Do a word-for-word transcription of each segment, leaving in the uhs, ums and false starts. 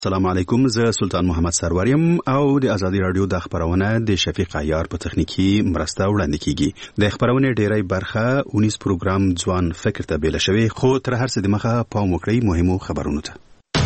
السلام علیکم، زه سلطان محمد سرور یم او د ازادي رادیو د خبرونه د شفیق عیار په تخنیکی مرسته وړاندې کیږي. د خبرونه ډیری برخه اونیس پروګرام ځوان فکر ته بیل شوی، خو تر هر څه د مخه پام وکړئ مهمو خبرونو ته.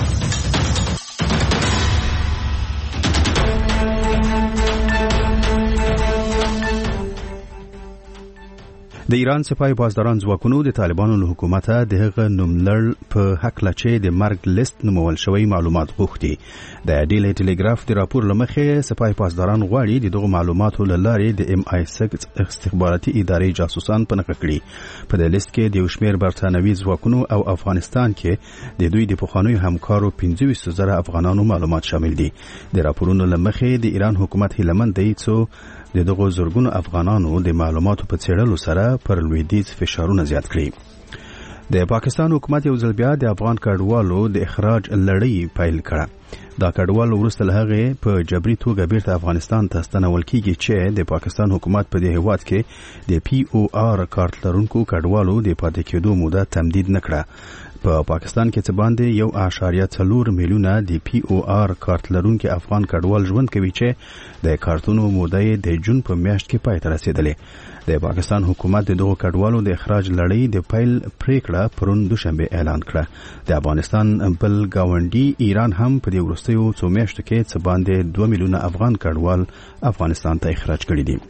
د ایران سپاه پاسداران ځواکونو د طالبانو له حکومت د هغه نوملړ په حق لچې د مرګ لیست نومول شوی معلومات غوښتي. د ډیلی ټیلیګراف د راپور لمخې سپاه پاسداران غواړي د دغه معلوماتو له لارې د ام آی سکس استخباراتي ادارې جاسوسان پنهخ کړي. په دې لیست کې د شمیر برتانوي ځواکونو او افغانستان کې د دوی د پخوانیو همکارو پنځه ویشت زره افغانانو معلومات شامل دي. د راپورونو لمخې د ایران حکومت هیلمند دی څو د دغه زورګونو افغانانو د معلوماتو په څېړلو سره پر لویدیځ فشارونه زیات کړي. د پاکستان حکومت یو ځل بیا د افغان کډوالو د اخراج لړۍ پیل کړه. دا کډوال وروسته له هغې په جبري توګه بیرته افغانستان ته ستنول کیږي چې د پاکستان حکومت په دې هیواد کې د پی او آر کارت لرونکو کډوالو د پاتې کېدو موده تمدید نه کړه. په پاکستان کې څه باندې یو اعشاریه څلور میلیونه د پی او آر کارت لرونکو افغان کډوال ژوند کوي چې د کارتونو موده د جون په میاشت کې پای ته رسیدلې. د پاکستان حکومت د دغو کډوالو د اخراج لړۍ د پیل پریکړه پرون دوشنبه اعلان کړه. د افغانستان بل گاونډي ایران هم په دې وروستیو څو میاشتو کې څه باندې دوه میلیونه افغان کډوال افغانستان ته اخراج کړي دي.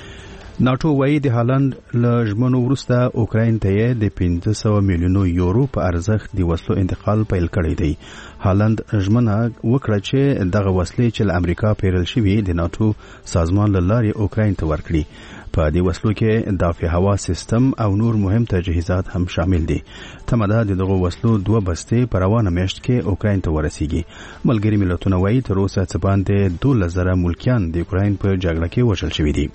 ناټو وايي د هالند له ژمنو وروسته اوکراین ته د پنځه سوه میلیونو یورو په ارزښت د وسلو انتقال پیل کړی دی. هالند ژمنه وکړه چې دغه وسلې چې له امریکا پیرل شوي د ناټو سازمان له لارې اوکراین ته ورکړي. په دې وسلو کې دافع هوا سیستم او نور مهم تجهیزات هم شامل دي. تمه ده د دغه وسلو دوه بستې په روانه میاشت کې اوکراین ته ورسیږي. ملګري ملتونه وايي تر اوسه څه باندې دولس زره ملکیان د اوکراین په جګړه کې وژل شوي دي.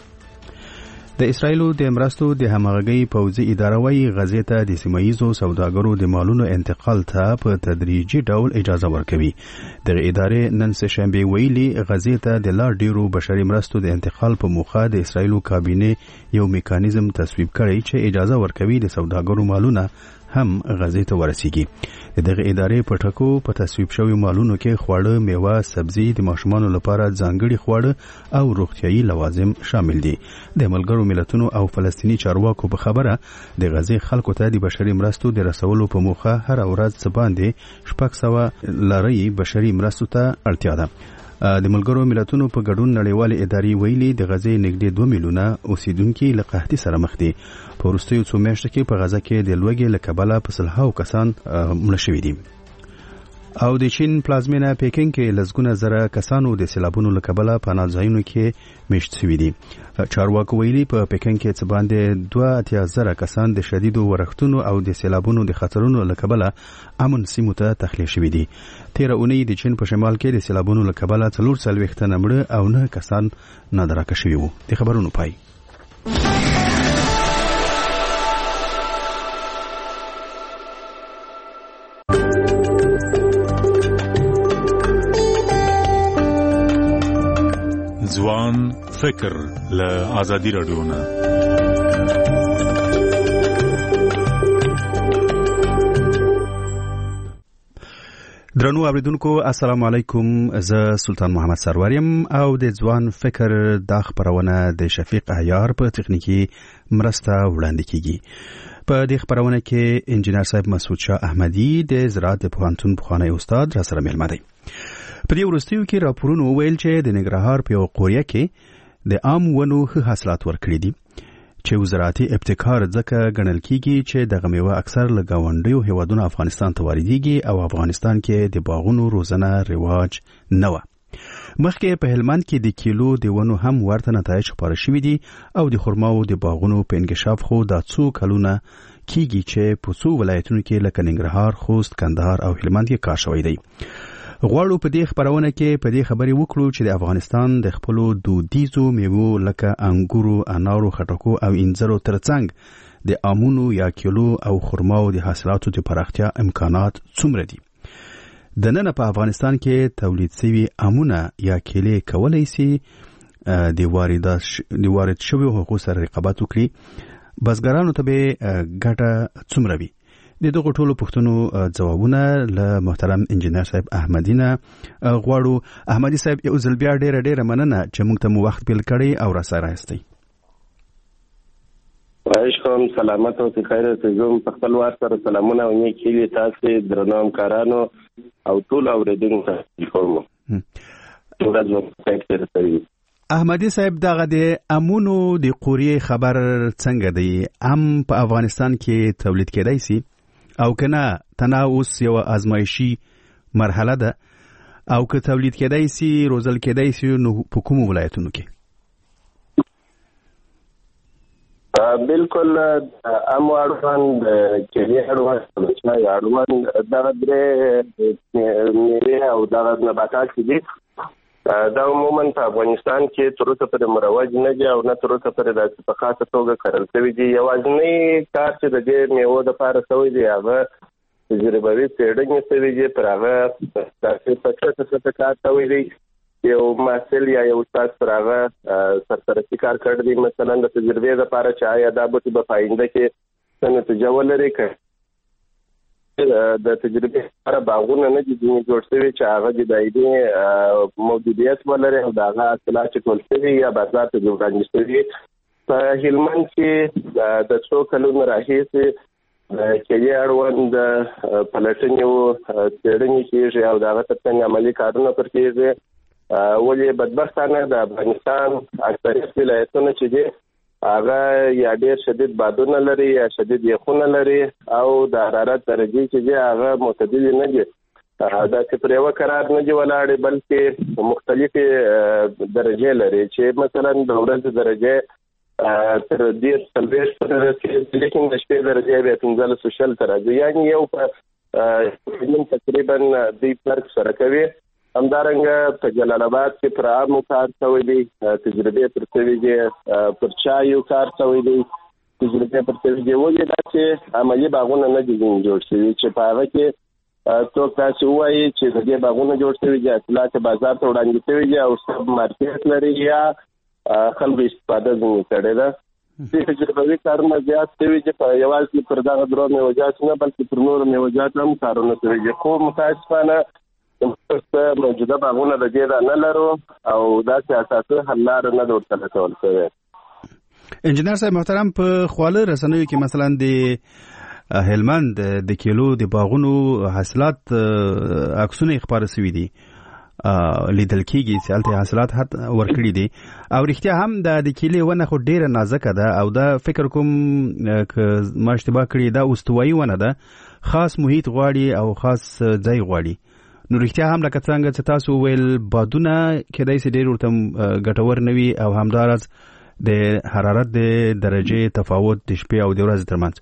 د اسرایلو د مرستو د همغږۍ پوځي اداره وايي غزې ته د سیمه‌ییزو سوداګرو د مالونو انتقال ته په تدریجي ډول اجازه ورکوي. دغه ادارې نن سه شنبه ویلي غزې ته د لا ډیرو بشري مرستو د انتقال په موخه د اسرایلو کابینې یو میکانیزم تصویب کړی چې اجازه ورکوي د سوداګرو مالونه هم غزې ته ورسیږي. دغه ادارې په ټکو په تصویب شوی مالونو کې خواړه، میوه، سبزي، د ماشومانو لپاره ځانګړي خواړه او روغتیايي لوازم شامل دي. د ملګرو ملتونو او فلسطینی چارواکو په خبره د غزې خلکو ته د بشري مرستو د رسولو په موخه هر ورځ څه باندې شپږ سوه لارۍ بشري مرستو ته اړتیا ده. د ملګرو ملتونو په ګډون نړیوالې ادارې ویلي د غزې نږدې دوه میلیونه اوسیدونکي له قحطۍ سره مخ دي. په وروستیو څو میاشتو کې په غزه کې د لوږې له کبله په سلهاوو کسان مړه شوي دي. او د چین پلازمینه پیکینګ کې لسګونه زره کسانو د سیلابونو له کبله پناه ځایونو کې میشت شوي دي. چارواکو ویلي په پیکینګ کې څه باندې دوه اتیا زره کسان د شدیدو ورښتونو او د سیلابونو د خطرونو له کبله امن سیمو ته تخلیه شوي دي. تیره اونۍ د چین په شمال کې د سیلابونو له کبله څلور څلوېښت تنه مړه او نه کسان نادرکه شوي وو. د خبرونو پای. ځوان فکر له ازادي رادیو نه. درنو اوریدونکو السلام علیکم، زه سلطان محمد سرور یم او د ځوان فکر د خبرونه د شفیق عیار په تخنیکی مرسته وړاندې کیږي. په دې خبرونه کې انجنیر صاحب مسعود شاه احمدی د زراعت پوهنتون پخوانی استاد را سره مېلمه دی. په دې وروستیو کې راپورونه ویل چې د ننګرهار په یو قوریه کې د عام ونو ښه حاصلات ورکړي دي چې زراعتي ابتکار ځکه ګڼل کیږي چې دغه میوه اکثر له ګاونډیو هیوادونو افغانستان ته واردېږي او افغانستان کې د باغونو روزنه رواج نه وه. مخکې په هلمند کې د کیلو د ونو هم ورته نتایج خپاره شوي دي او د خرماو د باغونو په انکشاف خو دا څو کلونه کیږي چې په څو ولایتونو کې لکه ننګرهار، خوست، کندهار او هلمند کې کار شوی دی. غواړو په دې خبرونه کې په دې خبرې وکړو چې د افغانستان د خپلو دودیزو میوو لکه انګورو، انارو، خټکو او انځرو ترڅنګ د امونو یا کیلو او خرماو د حاصلاتو د پراختیا امکانات څومره دي. د نن په افغانستان کې تولید شوي امونه یا کیلې کولای شي د واردات د وارد شویو حقوقو سره رقابت وکړي. بزګرانو ته به ګټه څومره وي؟ د دغه ټولو پوښتنو ځوابونه له محترم انجینر صاحب احمدی نه غواړو. احمدی صاحب یو ځل بیا ډیره ډیره مننه چې موږ ته مو وخت بیل کړی او را سره راستئ. وايش کوم سلامت او خیر ته زوم په خپل وار سره سلامونه او نیک هیلې تاسو درنو همکارانو او ټول اوریدونکو ته کوم. ټول زموږ فکر کوي. احمدی صاحب دغه د امونو د قوریې خبر څنګه دی؟ ام په افغانستان کې تولید کېدای سي او کنه تنا اوس یو ازمایشي مرحله ده او که تولید کېدای سي روزل کېدای سي نو په کومو ولایتونو کې؟ بالکل ام اړوند کې اړوند چې اړوند دا درې میوه او دا نباتات دي دا عموما په افغانستان کې تر اوسه پورې مروج نه دي او نه تر اوسه پورې د په خاصه توګه کرل شوی دي. یوازینی کار چې د دې میوو لپاره شوی دی هغه تجربوي څېړنې شوي دي، پر هغه داسې په څه څه کار شوی دی. یو محصل یا یو استاد پر هغه سرپرستي کار کړی دی، مثلا د تجربې لپاره چې آیا دا بوټي به په آینده کې څه نتیجه ولري. که د تجربې لپاره باغونه نه دي جوړ شوي چې هغه د دایمي موجودیت ولري او د هغه حاصلات چې ټول شوي یا بازار ته وړاندې شوي. په هلمند کې د څو کلونو راهیسې د کلي اړوند پلټنې څېړنې کېږي او د هغه ترڅنګ عملي کارونه پر کېږي. ولې بدبختانه د افغانستان اکثریت ولایتونه چې دي هغه یا ډېر شدید بادونه لري یا شدید یخونه لري او د حرارت درجې چې دي هغه معتدلې نه دي. دا چې پر یوه قرار نه دي ولاړې بلکې مختلفې درجې لري چې مثلا د ورځې درجې تر ډېر څلوېښت ته رسېږي، لیکن د شپې درجې بیا پنځلس شل ته راځي، یعنې یو په تقریبا دوی فرق سره کوي. همدارنګه په جلال آباد کې پر آمو کار شوی دی، تجربې پر شوي دي، پر چایو کار شوی دی، تجربې پر شوي دي. ولې دا چې عملي باغونه نه دي جوړ شوي چې په هغه کې څوک تاسو وایي چې د دې باغونه جوړ شوي دي، حاصلات بازار ته وړاندې شوي دي او سب مارکیټ لري یا خلکو استفاده ځینې کړې ده. دې تجربوي کارونه زیات شوي چې په یوازې پر دغه درو میوجاتو نه بلکې پر نورو میوجاتو هم کارونه شوي دي. خو متاسفانه موجوده باغونه د دې نه لرو او داسې اساسي حل لاره نه ده ورته لټول شوې. انجینر صاحب محترم، په خواله رسنیو کې مثلا د هلمند د کیلو د باغونو حاصلات عکسونه خبره شوي دي، لیدل کېږي چې هلته حاصلات ورکړي دي او رښتیا هم د کیلې ونه خو ډېره نازکه ده او دا فکر کوم که ما اشتباه کړي دا استوایي ونه ده، خاص محیط غواړي او خاص ځای غواړي. نو رښتیا هم لکه څنګه چې تاسو ویل بادونه کېدای شي ډېر ورته ګټور نه وي او همداراز د حرارت د درجې تفاوت د شپې او د ورځې ترمنځ.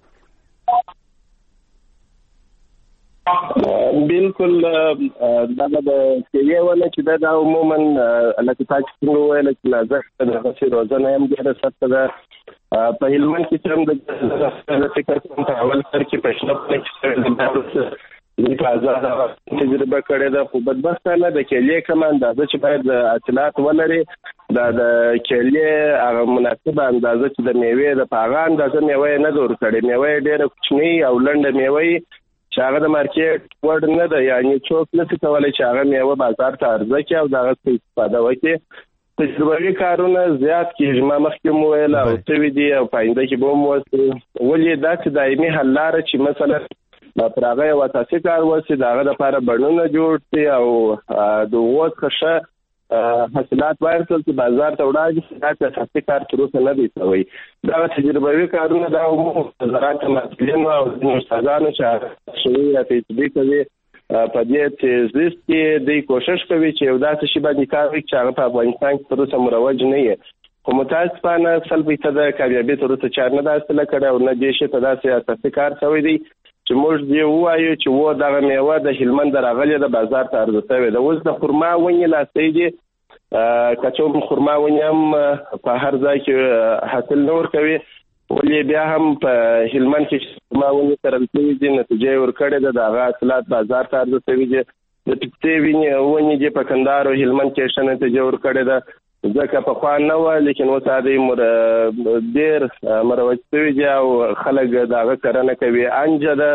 بالکل دغه د کیلې ونه چې دا د عموما لکه تاسو څنګه ویل چې نازک د غسي روزنه هم ډېره سخته ده. په هلمند کې چې هم د فکر کوم په اول سر کې په شنه کې دې په آزاد تجربه کړې ده، خو بدبختانه د کیلې کوم اندازه چې باید د حاصلات ولري دا د کیلې هغه مناسبه اندازه چې د میوې د په هغه اندازه میوه نه ده ورکړې. میوه ډېره کوچنۍ او لنډه میوه چې هغه د مارکیټ وړ نه ده، یعنې څوک نشي کولی چې هغه میوه بازار ته عرضه کړي او د هغه څخه استفاده وکړي. تجربوي کارونه زیات کېږي، ما مخکې مو ویل او شوي دي او په آینده کې به هم وشي. ولې داسې دایمي حل لاره چې مثلا پر هغه یو اساسي کار وشي، د هغه لپاره بڼونه جوړ شي او د هغو څخه ښه حاصلات واخیستل چې بازار ته وړاندې شي، داسې اساسي کار تر اوسه نه دی شوی. دغه تجربوي کارونه دا عموما د زراعت محصلینو او ځینو استادانو چې شوي یا پي ایچ ډي کوي په دې تیزیس کې دوی کوشش کوي چې یو داسې شي باندې کار وکړي چې هغه په افغانستان کې تر اوسه مروج نه وي. خو متاسفانه سل فیصده کامیابي تر اوسه چا نه ده حاصله کړې او نه دې شي ته داسې اساسي کار شوی دی چې موږ دې ووایو چې و دغه میوه د هلمند راغلې ده بازار ته عرضه شوې ده. اوس د خرما ونې لاستی دي، که څوک خرما ونې هم په هر ځای کې حاصل نه ورکوي، ولې بیا هم په هلمند کې خرما ونې کرل شوي دي، نتیجه یې ورکړې ده، د هغه حاصلات بازار ته عرضه شوي دي. د پستې ونې دي په کندهار او هلمند کې ښه نتیجه ورکړې ده، ځکه پخوا نه وه لیکن اوس هغې ډېر مروج شوي دي او خلک د هغه کرنه کوي. انجه ده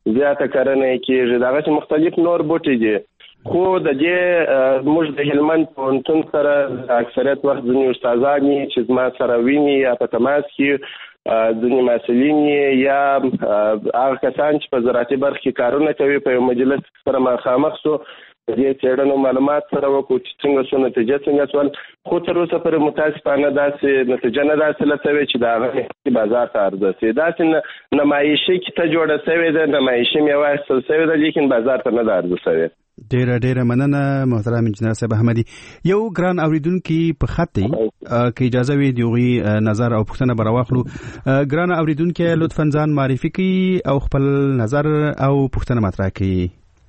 زیاته کرنه کیږي. دغه مختلف نور بوټي دي، خو د دې موږ د هلمند پوهنتون سره اکثریت وخت ځینې استادان چې زما سره ویني یا په تماس کې ځینې محصلین یا هغه کسان چې په زراعتي برخه کې کارونه کوي په یو مجلس سره مخامخ سو د دې څېړنو معلومات سره وکړو چې څنګه څو نتیجه څنګه شول، خو تر اوسه پورې متاسفانه داسې نتیجه نه ده حاصله شوې چې د هغه بازار ته عرضه شي. داسې نمایشي کیته جوړه شوې ده، نمایشي میوه اخیستل شوې ده، لیکن بازار ته نه ده عرضه شوې. ډیره ډیره مننه محترم انجنیر صاحب احمدي. یو ګران اوریدونکي په خط دی که اجازه وي دیوغي نظر او پوښتنه براواخلو. ګران اوریدونکي لطفا ځان معرفي کړئ او خپل نظر او پوښتنه مطرح کړئ.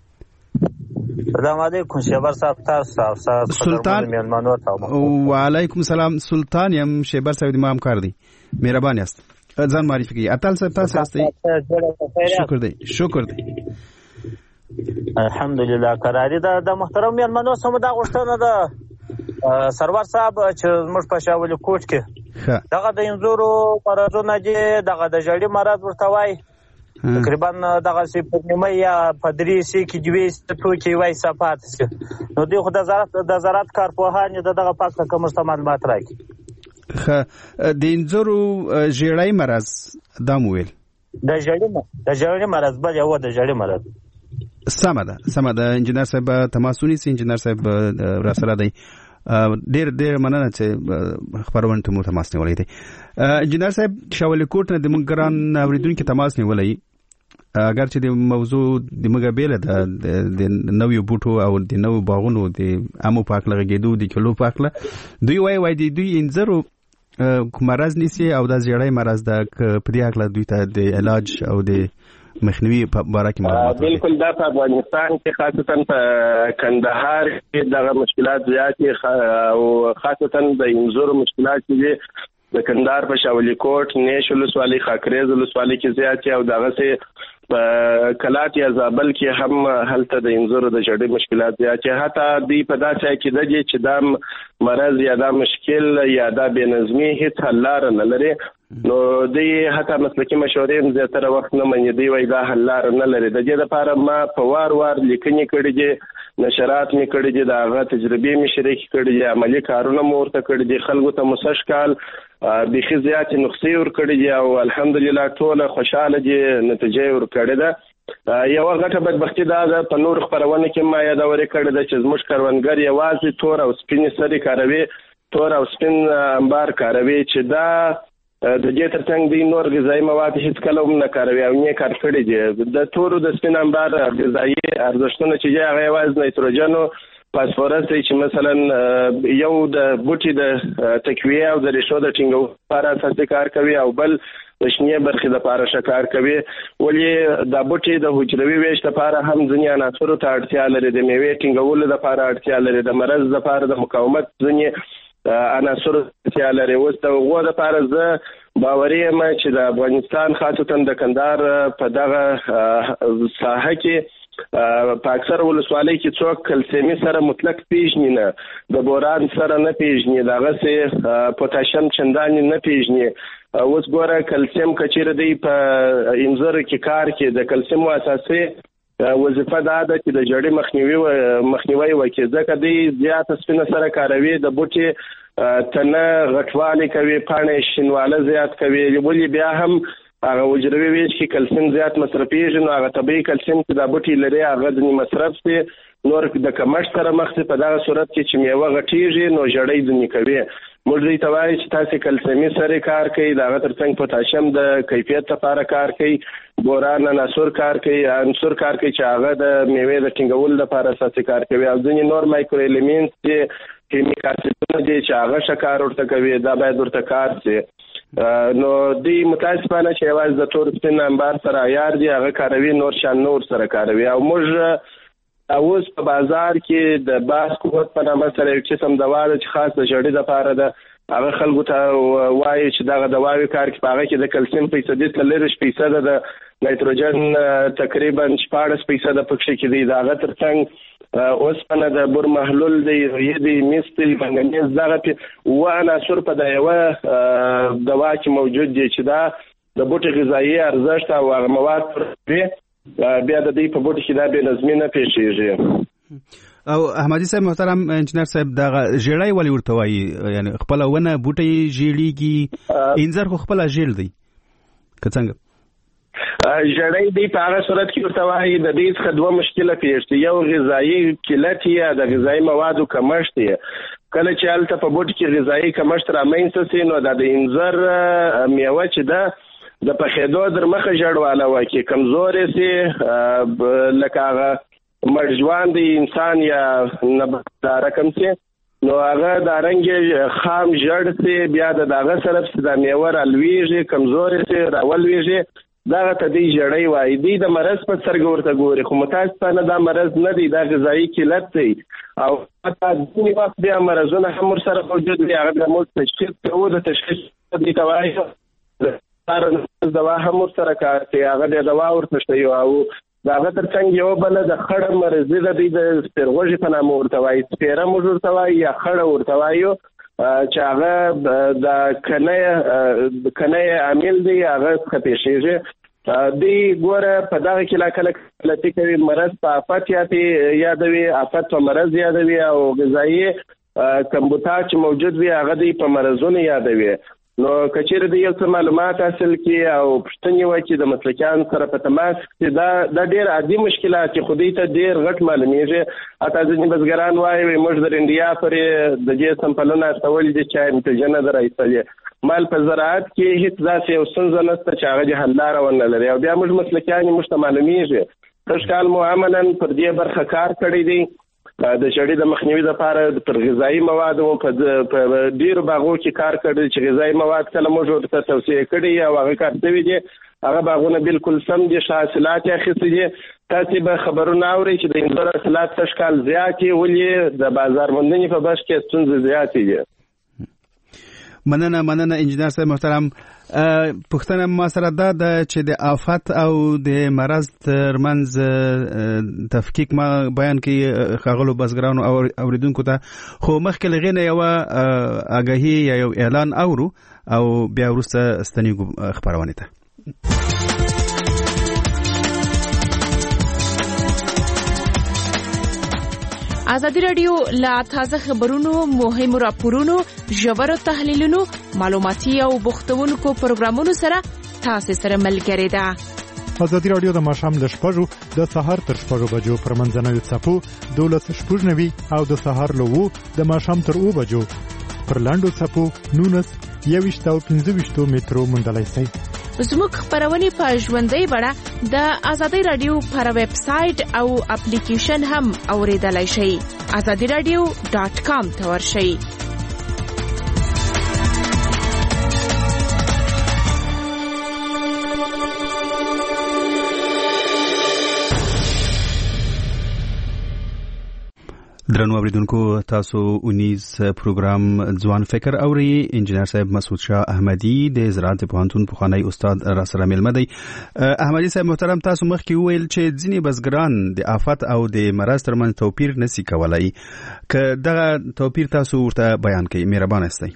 السلام علیکم شیبر صاحب، تاسو صاحب سلطان وعلیکم السلام. سلطان یم شیبر صاحب د ما همکار دی، مهربان یاست. ځان معرفي کړئ. اتل صاحب تاسو یاست؟ شکر دی شکر دی الحمدلله. قراری ده د محترم میلمنو سم دا غوښتنه ده سرور صاحب چې موږ په شاولي کوټ کې دغه د انځورو مرضونه دي، دغه د جړی مرض ورته وای تقریبا دغه سی په نیمه یا په درې سی کې دوه توکي وای صفات سي، نو دی خو د زراعت د زراعت کارپوهان دغه پاک کوم معلومات راکړي. خه د انځورو جړی مرض دا مویل د جړی د جړی مرض بل یو د جړی مرض سمه ده سمه ده. انجنیر صاحب تماسونی سي انجنیر صاحب را سره دی. ډیر ډیر مننه چې خبرونه ته مو تماس نیولې دي. انجنیر صاحب شاولي کوټ نه د موږ ګران اوریدونکو تماس نیولې، اگر چې د موضوع د موږ بیل ده د نوې بوټو او د نوې باغونو د امو پاک لګېدو د کلو پاکله دوی وای وای د دوی انځرو مرز نیسی او د زیړی مرز د پدې اکله دوی ته د علاج او د مخنیوي په اړه کې معلومات. بالکل دا په افغانستان کې خاصتا په کندهار کې دغه مشکلات زیات دي او خاصتا د انځورو مشکلات دي د کندهار په شاولي کوټ، نیش ولسوالۍ، خاکریز ولسوالۍ کې زیات او دغه سه په کلات یا زابل کې هم هلته د انځورو د جړې مشکلات زیات دي. حتی دی په داسې کې د چې دا مرض یا دا مشکل یا دا بې نظمي هیڅ حل لاره نه لري، نو دی حتی مسلکي مشورې هم زیاتره وخت نه مني، دی وایي دا حل لاره نه لري. د دې لپاره ما په وار وار لیکنې کړې دي، نشرات مې کړې دي، د هغه تجربې مې شریکې کړې دي، عملي کارونه مو ورته کړي دي، خلکو ته مو سږ کال بیخي زیاتې نسخې ورکړې دي او الحمدلله ټوله خوشحاله دي، نتیجه یې ورکړې ده. یوه غټه بدبختي دا ده په نور خپرونه کې ما یادورې کړې ده چې زموږ کروندګر یوازې تور او سپینې سرې کاروي، تور او سپین انبار کاروي، چې دا د دې ترڅنګ دی نور غذایی مواد هیڅ کله هم نه کاروي او نه کار کړی دي. د تورو د سپین انبار غذایی ارزښتونه چې هغه یوازې نایتروجن او فاسفورس دی چې مثلا یو د بوټي د تقویه او د ریښو د ټینګولو لپاره اساسي کار کوي او بل د شنې برخې لپاره شکار کوي، ولې د بوټي د حجروي ویش لپاره هم ځینې عناصرو ته اړتیا لري، د میوې ټینګولو لپاره اړتیا لري، د مرض لپاره د مقاومت ځینې عناصر اړتیا لري. اوس د هغو لپاره زه باوري یم چې د افغانستان خاصتا د کندهار په دغه ساحه کې په اکثر ولسوالۍ کې څوک کلسیمي سره مطلق پیژني نه، د بوران سره نه پیژني، دغسې پوتاشیم چندانې نه پیژني. اوس ګوره کلسیم که چیرې دی په انځر کې کار کې د کلسیمو اساسي وظیفه دا ده چې د جړې مخنیوي مخنیوي وکړي، ځکه دی زیاته سپینه سره کاروي، د بوټي تنه غټوالی کوي، پاڼې شینواله زیات کوي، ولې بیا هم هغه حجروي ویش کې کلسیم زیات مصرفیږي، نو هغه طبیعي کلسیم چې دا بوټي لري هغه ځینې مصرف سي، نور د کمښت سره مخ سي. په دغه صورت کې چې میوه غټیږي نو جړۍ ځینې کوي. موږ دوی ته وایو چې تاسې کلسیمي سره کار کوي، د هغه ترڅنګ پوتاشیم د کیفیت لپاره کار کوي، بوران عناصر کار کوي، عنصر کار کوي چې هغه د میوې د ټینګولو لپاره اساسي کار کوي، او ځینې نور مایکرو ایلیمنټس چې کیمیکل اسیدونه دي چې هغه ښه کار ورته کوي، دا باید ورته کار سي. نو دوی متاسفانه چې یوازې د تور سپین انبار سره عیار دي، هغه کاروي، نور شان نور سره کاروي. او موږ اوس په بازار کې د باس قوت په نامه سره یو قسم دوا ده چې خاص د جړې لپاره ده، هغه خلکو ته وایي چې دغه دواوې کار کې په هغه کې د کلسیم فیصدي څلېرویشت فیصده د نایتروجن تقریبا شپاړس فیصده پکښې کې دی، د هغه ترڅنګ اوسپنه د بور محلول دی، ریې دی، مس دی، منګنیز، دغه اووه عناصر په د یوه دوا کې موجود دي چې دا د بوټي غذایي ارزښت او هغه مواد پوره بیا د دې په بوټي کې دا بې نظمي نه پیښیږي. او احمدي صاحب محترم انجنیر صاحب دا ژړای ولې ورته وایي؟ یعنی خپل ونه بوټي ژیړیږي، انځر خو خپل ژیړ دی که څنګه؟ ژړی دی په هغه صورت کې ورته وایي د دې څخه دوه مشکله پیښ دي. یو غذایي قلت یا د غذایي موادو کمښت دی. کله چې هلته په بوټي کې غذایي کمښت رامنځته سي نو دا د انځر میوه چې ده د پخېدو در مخه ژړواله وه کې کمزورې سي، لکه هغه مړ دی انسان یا نبات رقم سي نو هغه د رنګ خام ژړ سي، بیا د هغه سره د میوه رالویږي، کمزورې سي، راولویږي، دغه ته دی ژړی وایي. دی د مرض په سترګه ورته ګوري، خو متاسفانه دا مرض نه دی، دا غذایي قلت دی. او حتی ځینې وخت بیا مرضونه هم ورسره موجود وي، هغه بیا موږ تشخیص کوو. د تشخیص دې ته وایي دوا هم ورسره کار کوي، هغه د دوا ورته ښیي. او د هغه تر څنګ یوه بله د خړه مرضي ده، دوی د سپېرغوږي په نامه ورته وایي، سپېره موږ ورته وایي یا خړه ورته وایو، چې هغه د کنۍ کنۍ عامل دی، هغه څخه پیښیږي. دی ګوره په دغه کې لا کله غلطي کوي، مرض په افت یادوي، افت په مرض یادوي، او غذایي کمبوتاج چې موجود وي هغه دی په مرضونو یادوي. نو که چیرې د یو څه معلومات حاصل کړي او پوښتنې وکړي د مسلکیانو سره په تماس کې، دا دا ډېر عادي مشکلات چې خو دوی ته ډېر غټ معلومیږي. حتی ځینې بزګران وایي موږ د رنډیا پورې د دې سمپلونه استولي دي چې نتیجه نه ده رایستلې. مال په زراعت کې هیڅ داسې یو ستونزه نشته چې هغه حل لاره ونه لري. او بیا موږ مسلکیان موږ ته معلومیږي. سږ کال مو عملاً پر دې برخه کار کړی دی، د ژړۍ د مخنیوي لپاره پر غذایي موادو په ډېرو باغو کې کار کړی چې غذایي مواد کله موږ ورته توصیه کړي او هغه کار شوي دي. هغه باغونه بالکل سم دي، ښه حاصلات یې اخیستي دي. تاسې به خبرونه اورئ چې د انځر حاصلات سږ کال زیات دي، ولې د بازار موندنې په بخش کې ستونزې زیاتې دي. مننه مننه انجنیر صاحب محترم. پوښتنه ما سره دا ده چې د آفت او د مرض ترمنځ تفکیک ما بیان کړي ښاغلو بزګرانو او اوریدونکو ته، خو مخکې له هغې نه یوه آګاهي یا یو اعلان اورو او بیا وروسته ستنیږو خپرونې ته. ازادي راډیو لا تازه خبرونو، مهمو راپورونو، ژورو تحلیلونو، معلوماتي او بوختونکو پروګرامونو سره تاسو سره ملګری ده. ازادي راډیو د ماښام له شپږو د سهار تر شپږو بجو پر منځنوي څپو دولس شپږ نوي او د سهار له اوو د ماښام تر اوو بجو پر لاندو څپو نولس یوویشت او پنځه ویشتو مترو موندلی شئ. زموږ خپرونې په ژوندۍ بڼه د ازادي راډیو پر ویب سایټ او اپلیکیشن هم اوریدلای شئ. ازادي راډیو ډاټ کام ته ورشئ. درنو اوریدونکو، تاسو اونیز پروګرام ځوان فکر اوري. انجنیر صاحب مسعود شاه احمدي د زراعت پوهنتون پخوانی استاد را سره ملمه دی. احمدي صاحب محترم، تاسو مخکې وویل چې ځینې بزګران د آفت او د مرض ترمنځ توپیر نسی کولای. که دغه توپیر تاسو ورته بیان کړئ، مهربان استئ.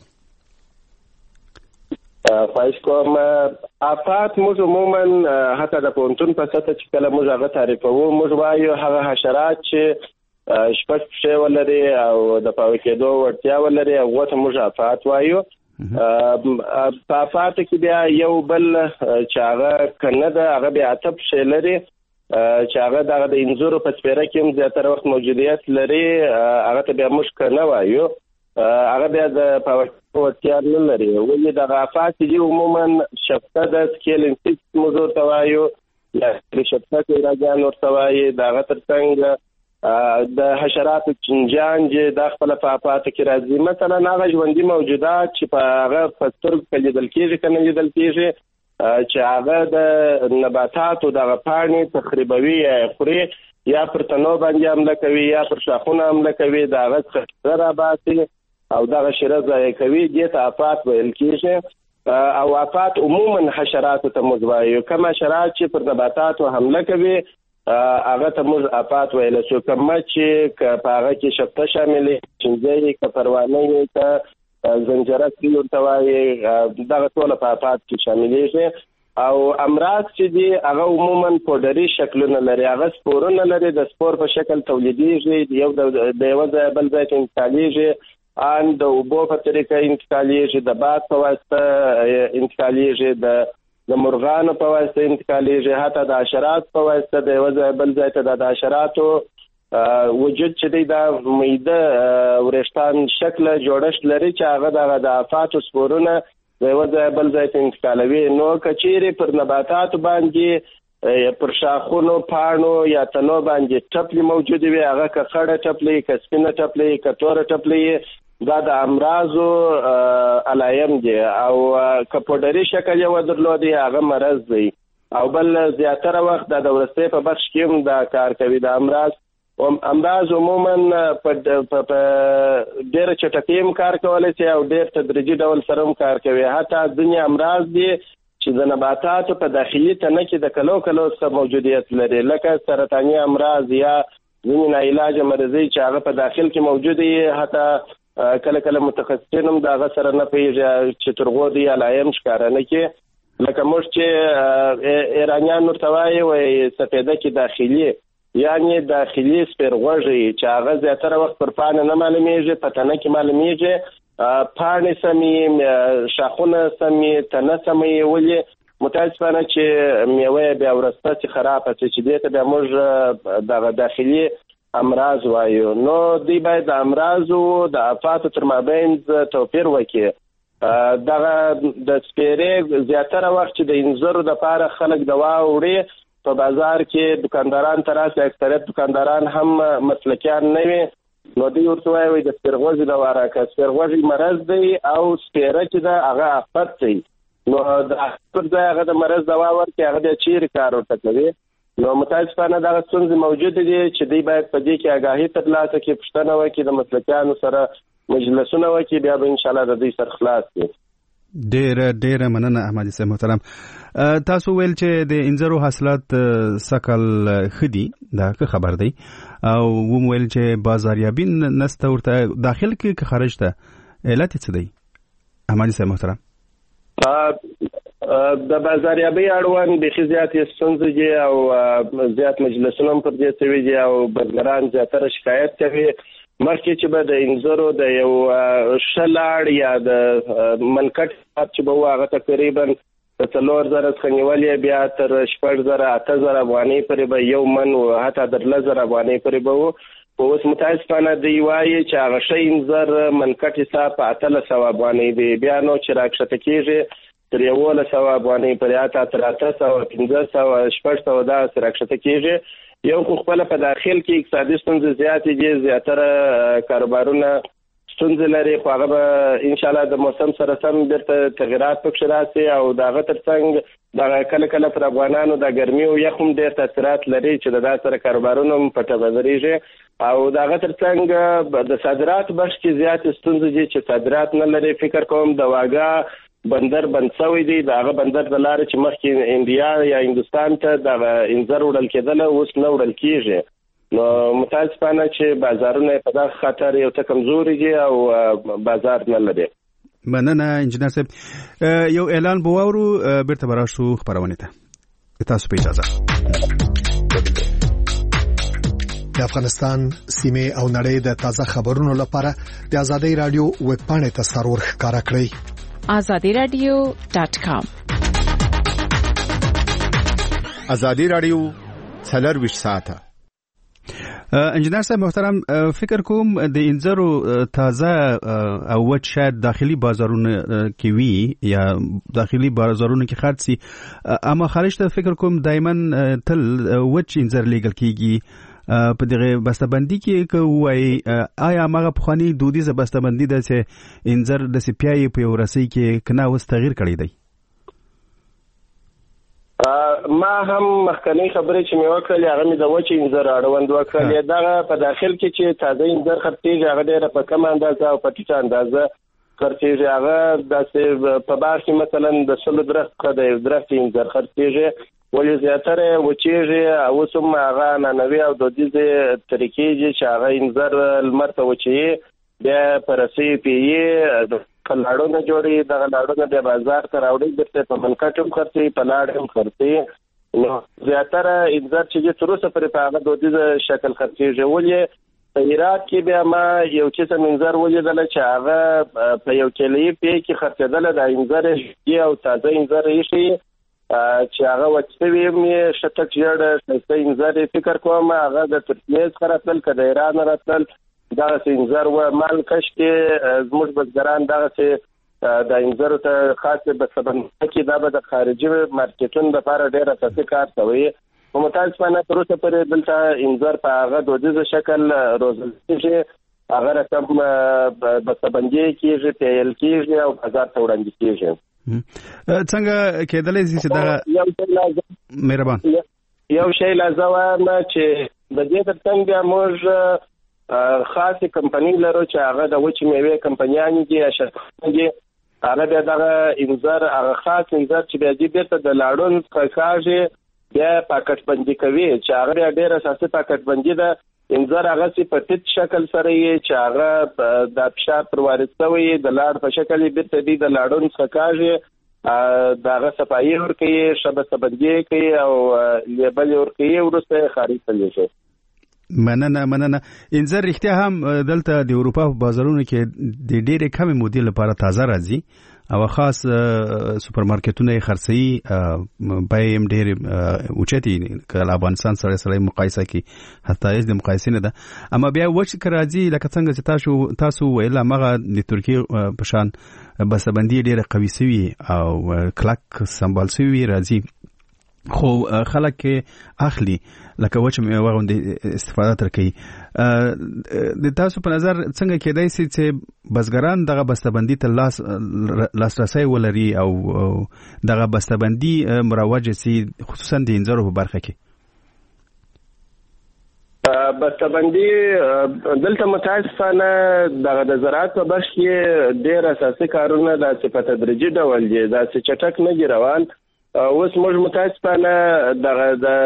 خواهش کوم. آفات موږ عموما حتی د پوهنتون په سطح چې کله موږ هغه تعریفوو، موږ وایو هغه حشرات چې شپږ پښې ولري او د پاوه کېدو وړتیا ولري، هغو ته موږ آفات وایو. په آفاتو کې بیا یو بل چې هغه کنه ده، هغه بیا اته پښې لري، چې هغه دغه د انځورو په سپېره کې هم زیاتره وخت موجودیت لري، هغه ته بیا موږ کنه وایو. هغه بیا د پاوه کېدو وړتیا نه لري. ولې دغه آفات چې عموما شفته ده، سکیل انسیکټ موږ ورته وایو یا شفته کیراګیان ورته وایي. د هغه تر څنګ د حشراتو چنجان چې دا خپل په آفاتو کې راځي. مثلا هغه ژوندي موجودات چې په هغه په سترګو کې لیدل کېږي که نه لیدل کېږي، چې هغه د نباتاتو دغه پاڼې تخریبوي یا خوري، یا پر تنو باندې حمله کوي یا پر شاخونه حمله کوي، د هغه څخه شیره راباسي او دغه شیره ضایع کوي. دې ته آفات ویل کېږي. او آفات عموما حشراتو ته موږ وایو. کوم حشرات چې پر نباتاتو حمله کوي هغه ته موږ آفات ویلی شو. که مچ که په هغه کې شفته شاملې، چینجۍ که پروانۍ که زنجرک ورته وایي، دغه ټوله په آفات کې شاملېږي. او امراض چې دي هغه عموما پودري شکلونه لري، هغه سپورونه لري، د سپور په شکل تولیدېږي، یو د یو ځای بل ځای ته انتقالېږي، ان د اوبو په طریقه انتقالېږي، د باد په واسطه انتقالېږي، د د مرغانو په واسطه انتقالېږي، حتی د حشرات په واسطه د یو ځای بل ځای ته د حشراتو وجود چې دی دا میده ورشتان شکل جوړښت لري چې هغه د آفاتو سپورونه د یو ځای بل ځای ته انتقالوي. نو کچېرې پر نباتاتو باندې پر شاخونو پاڼو یا تنو باندې ټپلې موجودې وي، هغه که خړه ټپلې، که سپینه ټپلې، که توره ټپلې، دا د امراضو علایم دي. او که پودري شکل یې ودرلودي هغه مرض دی. او بل زیاتره وخت دا د وروستۍ په بخش کې هم دا کار کوي. د امراض امراض عموما په ډېره چټکۍ هم کار کولی شي او ډېر تدریجي ډول سره هم کار کوي. حتی ځینې امراض دي چې د نباتاتو په داخلي تنه کې د کلو کلو څخه موجودیت لري، لکه سرطاني امراض یا ځینې ناعلاجه مرضۍ چې هغه په داخل کې موجود دي. حتی کله کله متخصصین هم د هغه سره نه پوهېږي چې تر هغو دوی علایم ښکاره نه کړي. لکه موږ چې ایرانیان ورته وایي وایي سپېده کې داخلي، یعنی داخلي سپېرغوږی چې هغه زیاتره وخت پر پاڼه نه معلومیږي، په تنه کې معلومیږي، پاڼې سمې، شاخونه سمې، تنه سمې. ولې متاسفانه چې میوه بیا وروسته چې خرابه شي چې دې ته بیا موږ دغه داخلي امراض وایو. نو دوی باید د امراضو د آفاتو تر مابین توپیر وکړي. دغه د سپېرې زیاتره وخت چې د انځرو دپاره خلک دوا وړي، په بازار کې دکانداران ته راسي، اکثریت دکانداران هم مسلکیان نه وي، نو دوی ورته وایي د سپېرغوږي دوا راکړه. سپېرغوږي مرض دی او سپېره چې ده هغه آفت دی. نو د آفت پر ځای هغه د مرض دوا ورکړي، هغه بیا چیرې کار ورته کوي. نو متاسفانه دغه ستونزې موجودې دي چې دوی باید په دې کې آګاهي ترلاسه کړي، پوښتنه وکړي، د مسلکیانو سره مجلسونه وکړي، بیا به انشاءالله د دوی سر خلاص کړي. ډېره ډېره مننه احمدي صاحب محترم. تاسو ویل چې د انځرو حاصلات سکل ښه دي، دا ښه خبر دی، او وم ویل چې بازاریابي نسته ورته داخل کې که خارج ته، علت څه دی احمدي صاحب محترم؟ د بازاریابۍ اړوند بیخي زیاتې ستونزې دي او زیات مجلسونه هم پر دې شوي دي او بزګران زیاتره شکایت کوي. مخکې چې به د انځرو د یو ښه لاړ یا د منکټ چې به و هغه تقریبا د څلور زره څخه نیولې بیا تر شپږ زره اته زره افغانۍ پورې به یو من و، حتی در لس زره افغانۍ پورې به و. خو اوس متاسفانه دوی وایي چې هغه ښه انځر منکټ حساب په اتلس سوه افغانۍ دی، بیا نو چې راکښته کېږي تر یولس سوه افغانۍ پورې، حتی تر اته سوه، پنځه سوه، شپږ سوه داسې راکښته کېږي. یو خو خپله په داخل کې اقتصادي ستونزې زیاتې دي، زیاتره کاروبارونه ستونزې لري، خو هغه به انشاءالله د موسم سره سم بیرته تغیرات پکښې راسي. او د هغه تر څنګ دغه کله کله پر افغانانو د ګرمي او یخ هم ډېر تاثیرات لري چې د دا سره کاروبارونه هم په ټپه درېږي. او د هغه تر څنګ د صادراتو بخش کې زیاتې ستونزې دي چې صادرات نه لري. فکر کوم د واګه بندر بند شوی دی، دغه بندر د لارې چې مخکې انډیا یا هندوستان ته دغه انځر وړل کېدله اوس نه وړل کېږي. نو متاسفانه چې بازارونه په دغه خاطر یو څه کمزوري دي او بازار نه لري. مننه انجینر صاحب. یو اعلان به واورو بیرته به راشو خپرونې ته، تاسو په اجازه. د افغانستان سیمه او نړۍ د تازه خبرونو لپاره د آزادۍ رادیو ویب پاڼې ته سرور ښکارا کړئ. آزادی رادیو ډاٹ کام. آزادی رادیو څلور ساعته. انجینر صاحب محترم، فکر کوم د انځرو تازه او وچ شاید داخلي بازارونه کې وي یا داخلي بازارونه کې خرڅ سي، اما خارج ته فکر کوم دایمن تل وچ انځر لیږل کیږي. په دغه بسته‌بندي کې کوي آیا هغه پخوانی دودیزه بسته‌بندي ده چې انځر د سپیای په ورسي کې کنا اوس تغییر کړی دی؟ ما هم مخکنی خبرې چې مې وکړلې هغه مې د وچ انځر اړوند وکړلې. دغه په داخل کې چې تازه انځر خرڅېږي هغه ډېره په کم اندازه او په ټیټه اندازه خرڅېږي. هغه داسې په باغ کې مثلا د سلو درخت څخه د یو درخت انځر خرڅېږي، ولې زیاتره وچېږي. اوس هم هغه عنعنوي او دودیزې طریقې دي چې هغه انځر لمر ته وچوي، بیا په رسۍ پیي، د لاړونه جوړي دغه لاړونه د بازار ته راوړي درته په منکټ هم خرڅي په لاړ هم خرڅي نو زیاتره انځر چې تر اوسه پرې په هغه دودیز شکل خرڅيږي ولې په هرات کې بیا ما یو څه منځر ولیدل چې هغه په یو کلی په کې خرڅېدل د انځر او تازه انځر یې چې هغه وڅوي مې شتک جوړ شته انځر فکر کوم هغه د ترکیه څخه تل کده ایران راتل دا انځر و مال کش کې زموږ بزګران دا چې د انځر ته خاصه په سبب کې دا به د خارجي مارکیټونو لپاره ډېر اساسي کار کوي په متاسفانه تر اوسه پورې دلته انځر په هغه دودیز شکل روزل کېږي هغه رقم بسته‌بندي کېږي پیل کېږي او بازار ته وړاندې کېږي څنګه کېدلای شي چې دا مهربان یو شی لازم چې د دې ترڅنګ بیا موږ خاصه کمپنی لرو چې هغه د وچ میوه کمپنیان دي یا شرکتونه دي هغه بیا د انځر هغه خاص انځر چې بیا دې بیرته د لاړون څخه بیا پاکټ بندي کوي چې هغه ډېر اساسي پاکټ بندي ده انځر هغه چې په ټیټ شکل سره یې چې هغه د فشار پر وارد شوی د لاړ په شکل یې بیرته دی د لاړون څخه دا هغه صفایي ورکوي شبکه بندي کوي او لیبل ورکوي ورسته خارج کړي شي مننه مننه انځر رښتیا هم دلته د اروپا په بازارونو کې د ډېرې کمې مودې لپاره تازه راځي او خاص سوپر مارکیټونه یې خرڅي پای هم ډېر اوچتي کله افغانستان سره سره مقایسه کی حتی د مقایسه نه ده اما بیا وچ راځي لکه څنګه چې تاسو تاسو ویل هغه د ترکیه په شان بسبندي ډېر قوي سوي او کلک سمبال سوي راځي خو خلک اخلي لکه وچ مې وغوندې استفاده تر کوي د تاسو په نظر څنګه کېدای شي چې بزګران دغه بسته‌بندي ته لاس لاسرسي ولري او دغه بسته‌بندي مروج شي خصوصا د انځرو په برخه کې بسته‌بندي دلته متاسفانه دغه د زراعت په برخه کې ډېر اساسي کارونه د په تدریجي ډول دي دا چې چټک نه دي روان اوس موږ متاسفانه دغه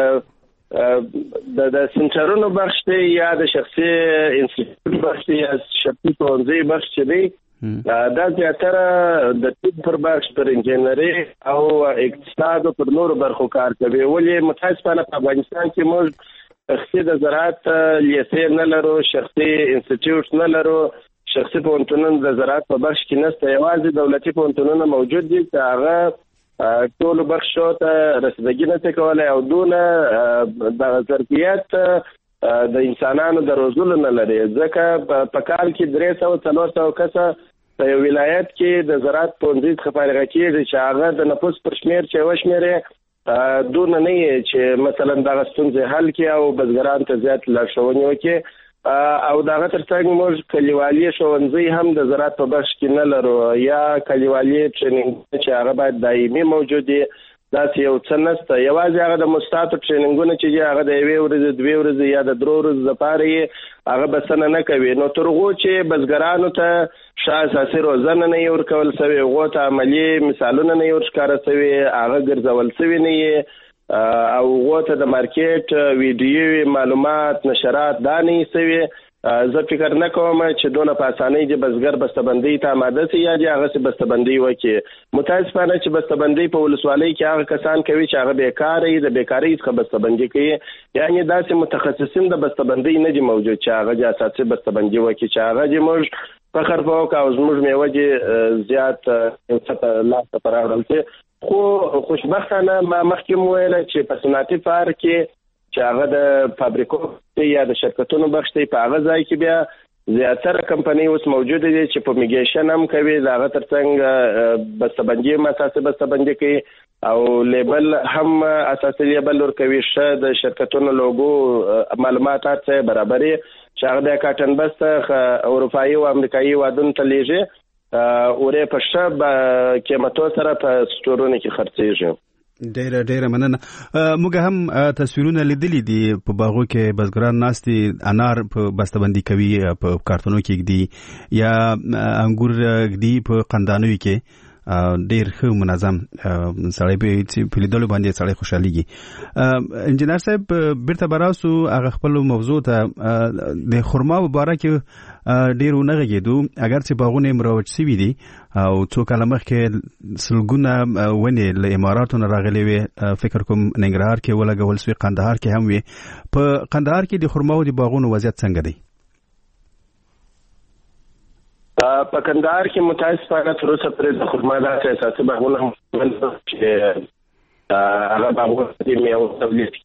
د د سنټرونو بخش دی یا د شخصي انسټیټیوټ بخش دی یا شخصي ښوونځي بخش دی دا زیاتره د طب پر بخش پر انجینري او اقتصاد پر نورو برخو کار کوي ولې متاسفانه په افغانستان کې موږ شخصي د زراعت لیسې نه لرو شخصي انسټیټیوټ نه لرو شخصي پوهنتونونه د زراعت په بخش کې نشته یوازې دولتي پوهنتونونه موجود دي چې هغه ټول بخشو ته رسیدګي نه کولای او دونه د ظرفیت د انسانانو د روزلو نه لري ځکه په کال کې درې سوه څلور سوه کسه په یو ولایت کې د زراعت پوهنځي څخه فارغ کېږي چې هغه د نفوس پر شمېر چې وشمېرې دونه نه یې چې مثلا دغه ستونزې حل کړي او بزګران ته زیات لارښوونې وکړي او دغه ترڅنګ موږ کلیوالي ښوونځي هم د زراعت په بخش کې نه لرو یا کلیوالي ټریننګ چې هغه باید دایمي موجود وي داسې یو څه نشته یوازې هغه د مستعدو ټریننګونه چې هغه د یوې ورځې دوې ورځې یا د درو ورځو لپاره یې هغه بسنه نه کوي نو تر هغو چې بزګرانو ته ښه اساسي روزنه نه یې ورکول سوې هغو ته عملي مثالونه نه یې ورښکاره سوي هغه ګرځول سوي نه یې او غوته د مارکیټ ویډیو معلومات نشرات دا نه سوي زه فکر نه کوم چې دونه په اسانۍ د بزګر بسته‌بندي ته آماده سي یا هغه څه بسته‌بندي وکړي متاسفانه چې بسته‌بندي په ولسوالۍ کې هغه کسان کوي چې هغه بیکاره دي د بیکارۍ څخه بسته‌بندي کوي یعنی داسې متخصصین د بسته‌بندي نه دي موجود چې هغه د اساسي بسته‌بندي وکړي چې هغه د موږ فخر په او زموږ میوه دي زیات یو څه لاس ته راوړل خو خوشبختانه ما مخکې ویل چې په صنعتي فار کې چې هغه د فابریکو یا د شرکتونو بخش دی په هغه ځای کې بیا زیاتره کمپنۍ اوس موجوده دي چې په میګیشن هم کوي د هغه ترڅنګ بسته‌بندي هم اساسي بسته‌بندي کوي او لیبل هم اساسي لیبل ورکوي ښه د شرکتونو لوګو معلومات څه برابرې چې هغه د کاټن بسته اروپایي او امریکایي وادونو ته لیږي اورې په شب قیمتو سره په سټورونو کې خرڅېږي ډېر ډېر مننه موږ هم تصویرونه لیدلي دي په باغو کې بزګران ناستي انار په بسته‌بندي کوي په کارتونو کې دي یا انګور دي په قندانو کې ډیر ښه منظم سړی به په لیدلو باندې سړی خوشحاليږي. انجنیر صاحب بیرته براسو هغه خپل موضوع ته د خرما مبارک ډیر ونغږیدو اگر چې باغونه مروج شوي دي او څو کاله مخکې سلګونه ونې له اماراتو نه راغلي وي، فکر کوم ننګرهار کې ولګول شوي، قندهار کې هم وي. په قندهار کې د خرماو د باغونو وضعیت څنګه دی؟ په کندهار کې متاسفانه تر اوسه پرې د خرما د اساسي باغونو هم چې هغه باغونه د میوو تولید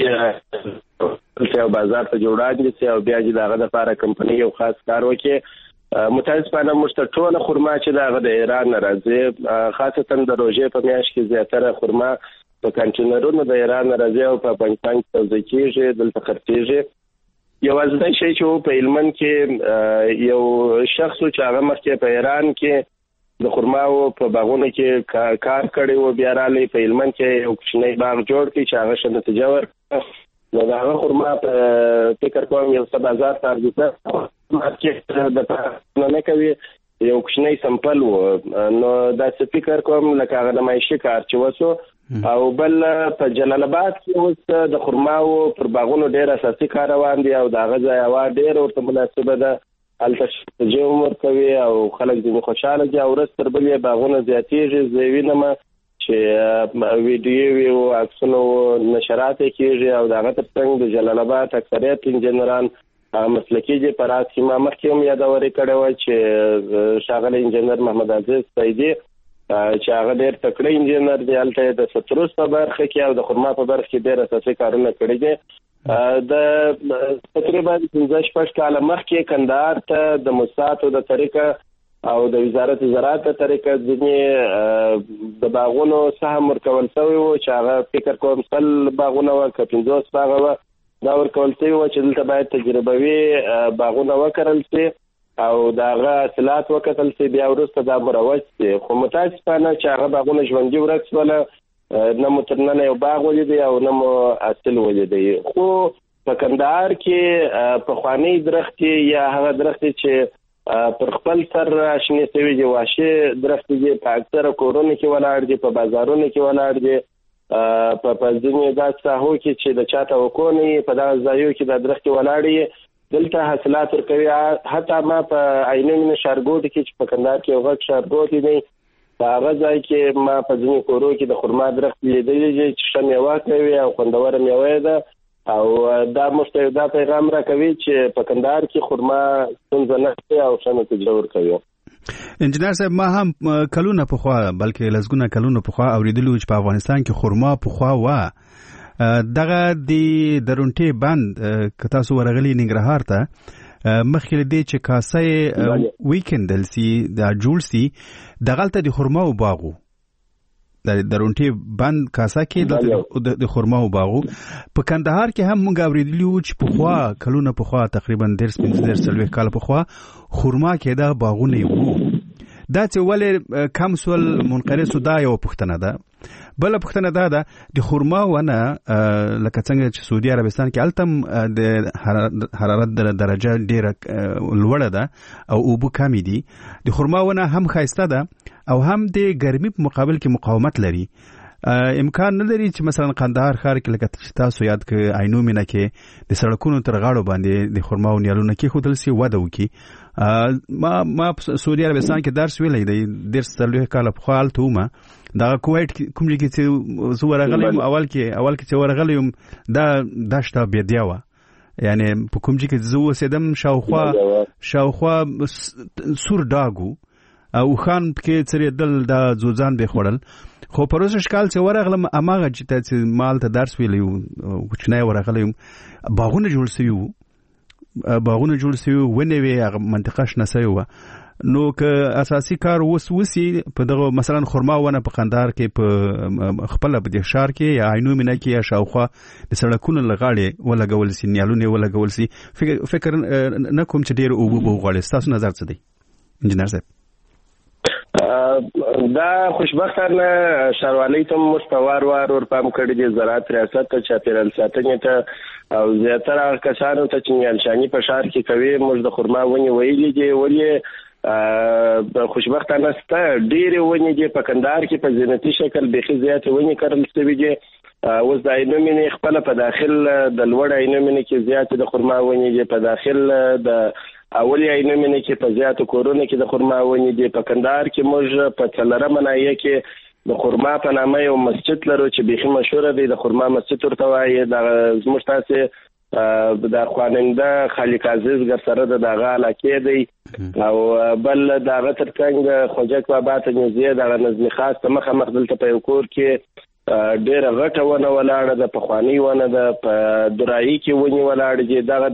کې یو بازار ته جوړاندي چې او بیا چې دغه د لپاره کمپنۍ یو خاص کار وکړي. متاسفانه موږ ټول خرما چې دغه د ایران راځي، خاصتا د روژې په میاشت کې زیاتره خرما په کنټینرونو د ایران راځي او په افغانستان کې توزیع کېږي، دلته خرڅېږي. یوازینی شی چې په هلمند کې یو شخص چې هغه مخکې په ایران کې د خرماو په باغونو کې کار کړی و، بیا رالی په هلمند کې یو کوچنی باغ جوړ کړي چې هغه ښه نتیجه ورکړه. نو د هغه خرما په فکر کوم یو څه بازار ته عرضه مارکېټ د پاره نه کوي، یو کوچنی سمپل و. نو داسې فکر کوم لکه هغه نمایشي کار چې وسو. او بل په جلال آباد کې اوس د خرماو پر باغونو ډېر اساسي کار روان دي او د هغه ځای هوا ډېر ورته مناسبه ده، هلته جوم ورکوي او خلک ځینې خوشحاله دي او ورځ تر بلې باغونه زیاتېږي. زه وینم چې ویډیو او عکسونه نشرات یې کېږي او د هغه تر څنګ د جلال آباد اکثریت انجینران مسلکي دي. په راز کې ما مخکې هم یادورې کړې وه چې ښاغلی انجینر محمد عزیز سیدي چې هغه ډېر تکړه انجینر دی، هلته د ستروس په برخه کې او د خرما په برخه کې ډېر اساسي کارونه کړي دي. د تقریبا پنځه شپږ کاله مخکې کندهار ته د موسساتو د طریقه او د وزارت زراعت د طریقه ځینې د باغونو سهم ورکول شوی و چې هغه فکر کوم سل باغونه وه که پنځوس باغه وه، دا ورکول شوي وه چې دلته باید تجربوي باغونه وکرل شي او دغه حاصلات وکتل شي، بیا وروسته دا مروج شي. خو متاسفانه چې هغه باغونه ژوندي ورک شوله، نه مو تر ننه یو باغ ولیدی او نه مو حاصل ولیدی. خو په کندهار کې پخوانۍ درختې یا هغه درختې چې پر خپل سر راشنې شوي دي، واښې درختې دي، په اکثره کورونو کې ولاړ دي، په بازارونو کې ولاړ دي، په ځینې داسې ساحو کې چې د چا توقع نه وي په دغه ځایو کې دا درختې ولاړې دلته حاصلات ورکوي. حتی ما په عینومینه ښارګوټ کې چې په کندهار کې یو غټ ښارګوټ دی، په هغه ځای کې ما په ځینې کورو کې د خرما درخت لیدلی دی چې ښه میوه کوي او خوندوره میوه ده. او دا موږ ته دا پیغام راکوي چې په کندهار کې خرما ستونزه نشته او ښه نتیجه ورکوي. انجینر صاحب ما هم کلونه پخوا بلکې لسګونه کلونه پخوا اوریدلو چې په افغانستان کې خرما پخوا وه. دغه د درونټې بند که تاسو ورغلي ننګرهار ته مخکې له دې چې کاسه ویکندل سي دا جوړ سي دغلته د خرماو باغو د درونټې بند کاسه کې د خرماو باغو. په کندهار کې هم موږ اوریدلي وو چې پخوا کلونه پخوا تقریبا درس پنځه درس څلوېښت کاله پخوا خرما کې دا باغونه وو. دا چې ولې کم سول منقرض دا یو پوښتنه ده. بل پوښتنه دا ده د خرما ونه لکه څنګه چې سعودي عربستان کې التم د حرارت درجه ډیره لوړه ده او اوبه کمی دي. د خرما ونه هم ښایسته ده او هم د ګرمي په مقابل کې مقاومت لري. امکان نه لري چې مثلا قندهار ښار کې لکه تاسو یاد کړئ عینومینه کې د سړکونو تر غاړو باندې د خرما او نیالونه کې خودل سي وده وکړي. ما ما سعودي عربستان کې درس ویلی دی درس څلوېښت کاله پخوا هلته وم. دغه کویټ کوم کې چې زه ورغلی یم اول کې اول کې چې ورغلی یم دا دشته بیدیا وه، یعنې په کوم ځای کې زه اوسېدم شاوخوا شاوخوا سور ډاګ و او اوښان پکې څرېدل، دا ځوځان به یې خوړل. خو په روسش کال چې ورغلم هماغه چې ما هلته درس ویلی و کوچنی ورغلی یم باغونه جوړ سوي وو، باغونه جوړ سوي وو، ونې وې، هغه منطقه شنه سوې وه. نو که اساسي کار وس وسی په دغه مثلا خرما ونه په قندهار کې په خپل په دې ښار کې یا عینومینه کې یا شاوخوا د سړکونو لغاړې ولګول سي، نیالونه ولګول سي، فکر نه کوم چې ډېر اوبه به وغواړي. تاسو نظر څه دی انجینر صاحب؟ دا خوشبختانه ښاروالۍ ته موږ په وار وار ورپام کړی دی، زراعت ریاست ته، چاپېریال ساتنې ته او زیاتره هغه کسانو ته چې نیالشاني په ښار کې کوي موږ د خرما ونې ویلي دي. ولې خوشبختانه سته ډېرې ونې دي په کندهار کې په زینتي شکل بیخي زیاتې ونې کرل شوي دي. اوس د عینو مینې خپله په داخل د لوړ عینو مینې کې زیاتې د خرما ونې دي، په داخل د اولي عینو مینې کې په زیاتو کورونو کې د خرما ونې دي. په کندهار کې موږ په څلورمه ناحیه کې د خرما په نامه یو مسجد لرو چې بیخي مشهوره دی، د خرما مسجد ورته وایي. د زموږ تاسې د خواننده خالق عزیز ګرسره د دغه علاقې دی، او بل د هغه تر څنګ خوجک بابا ته نږدې دغه نظمي خاص ته مخامخ دلته په یو کور کې ډېره غټه ونه ولاړه ده، پخوانۍ ونه ده، په درایي کې ونې ولاړې دي. دغه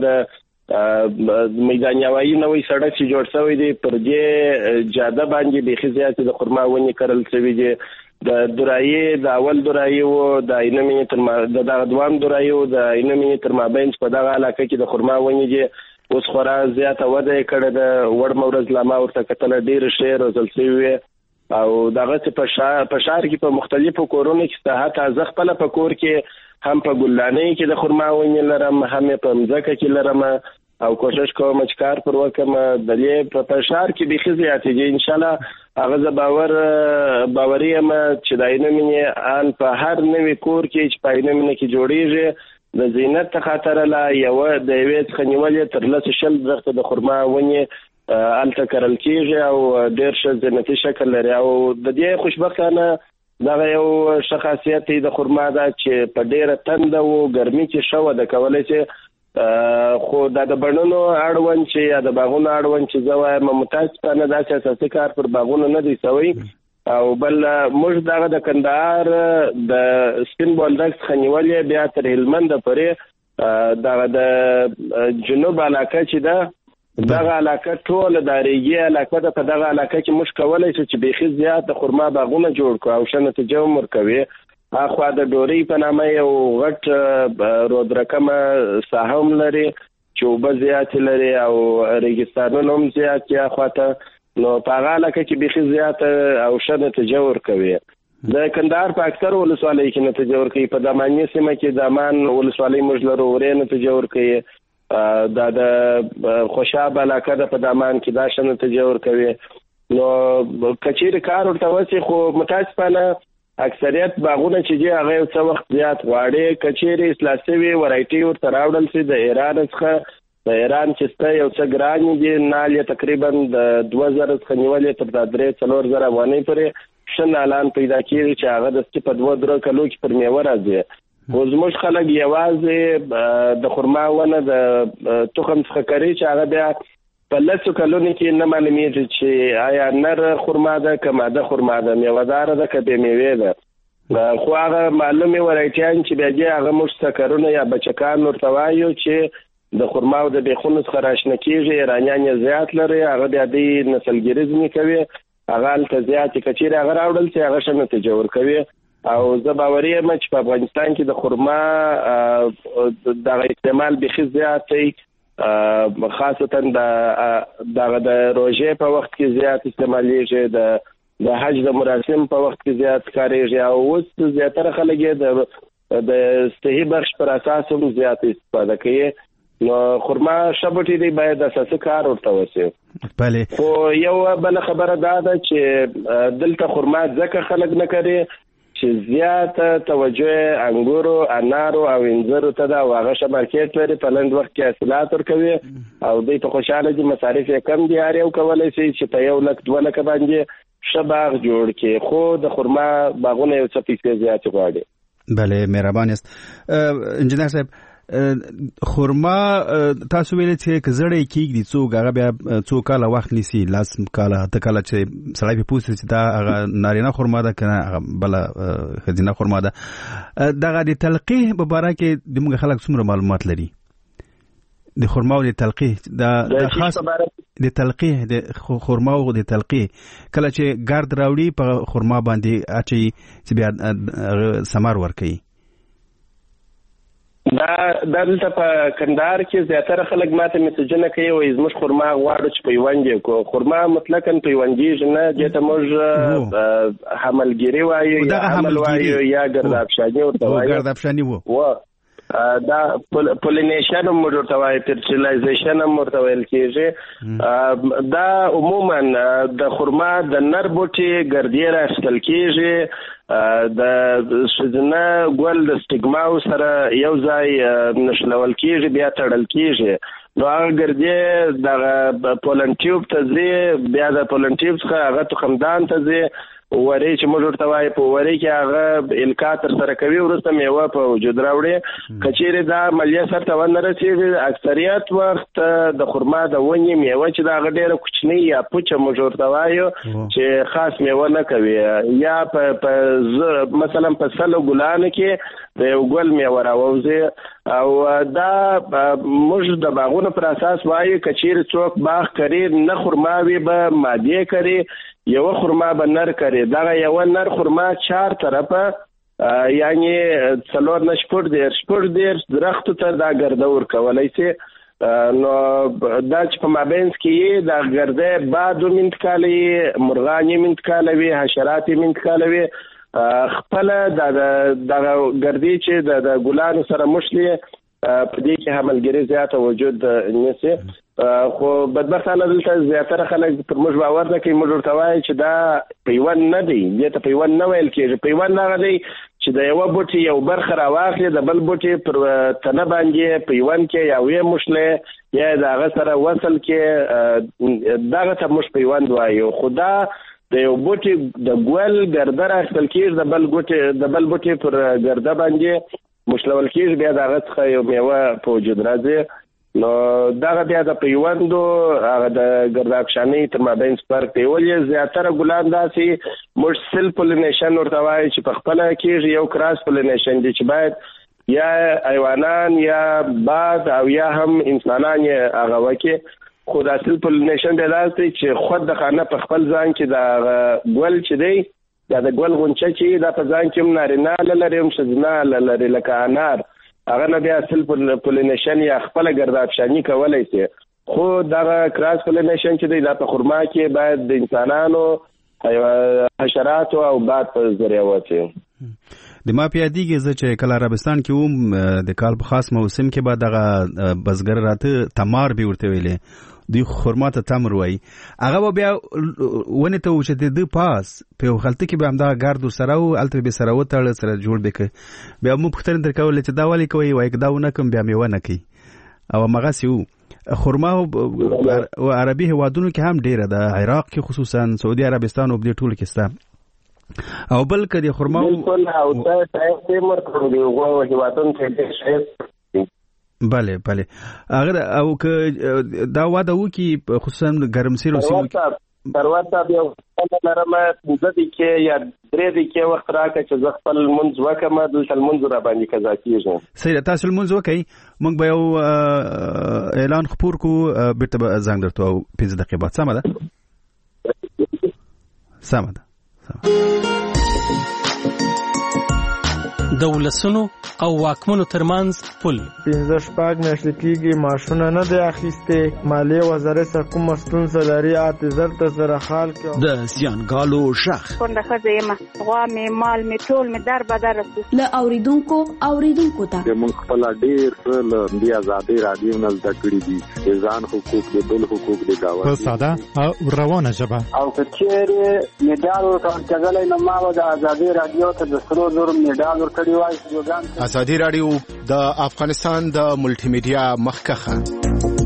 د میدان یوایي نوی سړک چې جوړ شوی دی پر دې جاده باندې بیخي زیاتې د خرما ونې کرل شوي دي. د درایي د اول درایي و د عینو مینې تر ما د دغه دوام درایي و د عینو مینې تر مابین په دغه علاقه کې د خرما ونې دي. اوس خورا زیاته وده یې کړې ده. وړمه ورځ لا ما ورته کتله ډېرې ښې روزل شوي وې، او دغه په شهر په شهر کې په مختلفو کورونو کې سته. حتی زه خپله په کور کې هم په ګلدانۍ کې د خرما ونې لرم، هم یې په مځکه کې لرم، او کوشش کوم چې کار پر وکم. د دې په شهر کې بیخي زیاتې دي. انشاءالله هغه زه باور باوري یم چې د عینو مینې ان په هر نوي کور کې چې په عینو مینې کې جوړیږي د زینت ته خاطر لا یوه د یوې څخه نیولې تر لسو شل درخته د خرما ونې هلته کرل کېږي، او ډېر ښه زینتي شکل لري. او د دې خوشبختانه دغه یو ښه خاصیت د خرما ده چې په ډېره تنده و ګرمي کې ښه وده کولی شي. خو دا د بڼونو اړوند چې یا د باغونو اړوند چې زه وایم متاسفانه داسې اساسي کار پر باغونو نه دی شوی. او بل موږ دغه د کندهار د سپین بولدک څخه نیولې بیا تر هلمند پورې دغه د جنوب علاقه چې ده دغه علاقه ټول د ریګي علاقه ده. په دغه علاقه کې موږ کولی شو چې بیخي زیات د خرما باغونه جوړ کړو او ښه نتیجه هم ورکوي. اخوا د ډورۍ په نامه یو غټ رودرکمه ساحه هم لري چې اوبه زیاتې لري او ریګستانونه هم زیات دي اخوا ته، نو په هغه علاقه کې بیخي زیاته او ښه نتیجه ورکوي. د کندهار په اکثر ولسوالۍ کې نتیجه ورکوي. په داماني سیمه کې دامان ولسوالۍ موږ لرو، ورې نتیجه ورکوي. دا د خوشاب علاقه ده په دامان کې دا ښه نتیجه ورکوي. نو که چیرې کار ورته وشي، خو متاسفانه اکثریت باغونه چې دي هغه یو څه وخت زیات غواړي. که چیرې اصلاح شوي ورایټي ورته راوړل شي د ایران څخه، د ایران چې سته یو څه ګرانې دي، نال یې تقریبا د دوه زره څخه نیولې تر درې څلور زره افغانۍ پورې ښه نالان پیدا کېږي چې هغه د سکي په دوه درې کلو کې پر میوه راځي. خو زموږ خلک یوازې د خرما ونه د تخم څخه کوي چې هغه بیا په لسو کلونو کې نه معلومیږي چې آیا نر خرما ده که ماده خرما ده، میوهداره ده که بې میوې ده. خو هغه معلومې ورایټیان چې بیا دي هغه موږ سکرونه یا بچکان ورته وایو چې د خرما او د بیخونو څخه راشنه کېږي. ایرانیان یې زیات لري، هغه بیا دوی نسلګریزمې کوي، هغه هلته زیاتې که چیرې هغه راوړل شي هغه ښه نتیجه ورکوي. او زه باوري یم چې په افغانستان کې د خرما دغه استعمال بیخي زیات دی، خاصتا دغه د روژې په وخت کې زیات استعمالیږي، د د حج د مراسم په وخت کې زیات کاریږي، او اوس زیاتره خلک یې د صحي بخش پر اساس هم زیات استفاده کوي. نو خرما ښه بوټی دی، باید اساسي کار ورته وشي. بله. خو یو بله خبره دا ده چې دلته خرما ځکه خلک نه کوي چې زیاته توجه انګورو، انارو او انځرو ته ده، او هغه ښه مارکیټ لري، په لنډ وخت کې حاصلات ورکوي او دوی ته خوشحاله دي. مصارف یې کم دي، هر یو کولی شي چې په یو لک دوه لکه باندې ښه باغ جوړ کړي. خو د خرما باغونه یو څه پیسې زیاتې غواړي. بله، مهربان یاست انجینر صاحب. خرما تاسو ویل چې که زړی کېږدي څوک هغه بیا څو کاله وخت نیسي، لاس کاله اته کاله چې سړی پې پوه چې دا هغه نارینه خرما ده که نه هغه بله ښځینه خرما ده. دغه د تلقیح په باره کې زموږ خلک څومره معلومات لري د خرما او د تلقیح؟ د خاص د تلقیح د خرما او د تلقیح کله چې ګرد راوړي په خرما باندې اچوي چې بیا ثمر ورکوي. دا دلته په کندهار کې زیاتره خلک ماته میسجونه کوي وایي زموږ خرما غواړو چې پیوند یې کړو. خرما مطلقاً پیوندېږي نه، دې ته موږ حملګیري وایو یا حمل وایو یا ګردابشاني ورته وایو. ګردابشاني و دا پولینیشن هم ورته وایي، فرټیلایزیشن هم ورته ویل کېږي. دا عموما د خرما د نر بوټي ګردې راخیستل کېږي، د ښځینه ګل د سټیګماو سره یو ځای نښلول کېږي، بیا تړل کېږي. نو هغه ګردې د پولن ټیوب ته ځي، بیا د پولن ټیوب څخه هغه تخمدان ته ځي، وری چې موږ ورته وایي په وری کې هغه القا تر سره کوي، وروسته میوه په وجود راوړي. که چیرې دا عملیه سرته ونه رسېږي، اکثریت وخت د خرما د ونې میوه چې د هغه ډېره کوچنۍ یا پوچه موږ ورته وایو چې خاص میوه نه کوي، یا په مثلا په سلو ګلانو کې د یو ګل میوه راووځي. او دا موږ د باغونو پر اساس وایو که چیرې څوک باغ کري نه خرما وي به مادې کري، یو خرما به نر کري. دغه یو نر خرما چار طرفه یعنی څلور نه شپږ دېرش شپږ دېرش درختو ته دا ګرده ورکولی سي. نو دا چې په مابینځ کې دا ګرده باد هم انتقالوي، مرغان هم انتقالوي، حشرات هم انتقالوي. خپله دغه ګردې چې د ګلانو سره مشلي په دې کې حملګري زیاته وجود نیسي. خو بدبختانه دلته زیاتره خلک پر موږ باور نه کوي. موږ ورته وایي چې دا پیوند نه دی، دې ته پیوند نه ویل کېږي. پیوند هغه دی چې د یوه بوټي یو برخه راواخلي، د بل بوټي پر تنه باندې پیوند کې یا ویې مشلې یا د هغه سره وصل کې، دغه ته موږ پیوند وایو. خو دا د یو بوټي د ګل ګرده راخیستل کېږي، د بل بوټي د بل بوټي پر ګرده باندې مشلول کېږي، بیا د هغه څخه یو میوه په وجود راځي. نو دغه بیا د پیوندو هغه د ګردافشانۍ تر مابین فرق دی. ولې زیاتره ګلان داسې موږ سیل پولینیشن ورته وایي چې په خپله کېږي، یو کراس پولینیشن دی چې باید یا حیوانان یا باد او یا هم انسانان یې هغه وکړي. خو دا سیل پولینیشن دی داسې چې خود د خانه په خپل ځان کې د ګل چې دی، دا د ګل غونچه چې دا په ځان کې هم نارینه لري هم ښځینه لري لکه انار، هغه نه بیا سیل پولینیشن یا خپله ګردافشاني کولی شي. خو دغه کراس پولینیشن چې دی دا په خرما کې باید د انسانانو، حشراتو او باد په ذریعه وشي. د ما په یادېږي زه چې کله عربستان کې وم، د کال په خاص موسم کې به دغه بزګر راته تمار به ورته ویلې، دوی خرما ته تمر وایي. هغه به بیا ونې ته و چې د ده پاس په یو خلطه کې به همدغه ګرد ورسره و، هلته به سره وتړه سره جوړ به کړه. بیا موږ پوښتنې ترې کولې چې دا ولې کوئ؟ وایي که دا ونه کړم بیا میوه نه کوي. او همغسې و. خرما و عربي هېوادونو کې هم ډېره ده، عراق کې خصوصا، سعودي عربستان او په دې ټولو کې شته. او بل که د خرما بالکل او ته شاید دې مرکو د هغو هېوادونو کې ډېر شاید بله بله هغه او که دا واده وکړي خصوصا ګرمسیرو سیمو کې پروت صاحب یو لرم پنځه دقیقې یا درې دقیقې وخت راکړه چې زه خپل لمونځ وکړم، دلته لمونځ راباندې قضا کېږي. صحیح، تاسو لمونځ وکړئ، موږ به یو اعلان خپور کړو، بېرته به زنګ درته ووهو پنځه دقیقې بعد. سمه ده سمه ده. د ولسونو او واکمنو ترمنځ پل پنځه شپږ میاشتې کېږي ماشونه نه دی اخیستې، مالیې وزارت سره کومه ستونزه لري، اته زر ته سره حال کړو. د زیانګالو شخ کونډه ښځه یم، غوا مې مال مې ټول مې در بدر رسي. له اوریدونکو اوریدونکو ته موږ خپل ډېر څه له دې ازادۍ راډیو نه زده کړي دي، د ځان حقوق د بل حقوق د ګاونډي په ساده او روانه ژبه. او که چېرې مډال ورکول کېدلی نو ما به د ازادۍ راډیو ته د سرو زرو مډال ورکړی وای. ازادي راډیو د افغانستان د ملټي میډیا مخکخه.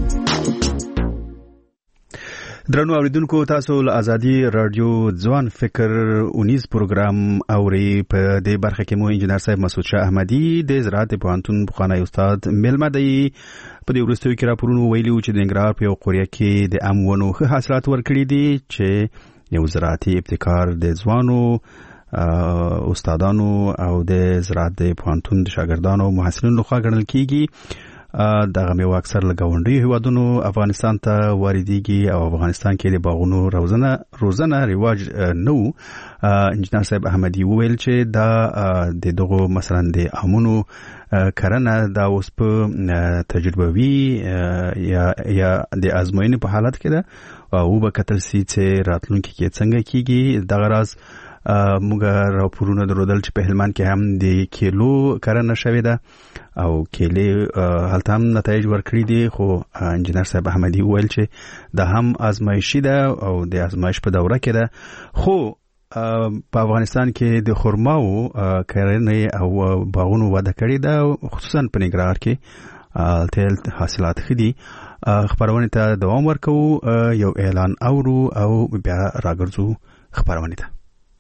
درنو اوریدونکو، تاسو له ازادي راډیو ځوان فکر اونیز پروګرام اوري. په دې برخه کې مو انجنیر صاحب مسعود شاه احمدي د زراعت پوهنتون پخوانی استاد مېلمه دی. په دې وروستیو کې راپورونه ویلي چې د ننګرهار په یو قریه کې د ام ونو ښه حاصلات ورکړي دي، چې یو زراعتي ابتکار د ځوانو استادانو او د زراعت د پوهنتون د شاګردانو او محصلینو لخوا ګڼل کیږي. دغه میوه اکثر له ګاونډیو هېوادونو افغانستان ته واردېږي او افغانستان کې د باغونو روزنه روزنه رواج نه و. انجنیر صاحب احمدي وویل چې دا د دغو مثلا د امونو کرنه دا اوس په تجربوي یا یا د ازموینې په حالت کې ده او به کتل سي چې راتلونکي کې څنګه کیږي. دغه راز موږ راپورونه درلودل چې په هلمند کې هم د کیلو کرنه شوې ده او کېلې هلته هم نتایج ورکړي دي، خو انجینر صاحب احمدي وویل چې دا هم آزمایشي ده او د آزمایش په دوره کې ده. خو په افغانستان کې د خرماو کرنې او باغونو وده کړې ده، خصوصا په ننګرهار کې تل حاصلات ښه دي. خبرونه ته دوام ورکوو، یو اعلان اورو او بیا راګرځو خبرونه ته.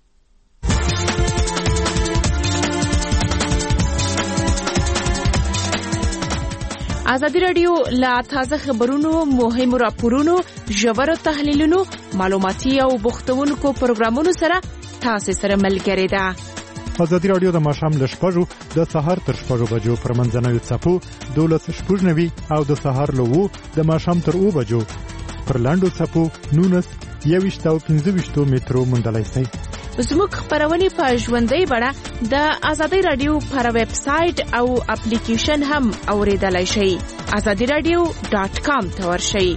ازادي رادیو لا تازه خبرونو، مهمو راپورونو، ژورو تحلیلونو، معلوماتي او بوختونکو پروګرامونو سره تاسو سره ملګری ده. ازادي رادیو د ماښام له شپږو د سهار تر شپږو بجو پر منځنوي څپو دولس شپږ نوي او د سهار له وو د ماښام تر اوه بجو پر لاندو څپو نونس یویشت او پنځه ویشتو مترو موندلای شئ. زموږ خبرونه په ژوندۍ بڼه د ازادي رادیو پر ویب سټ او اپلیکیشن هم اوریدلای شئ. ازادي رادیو ډاٹ کام ته ورشئ.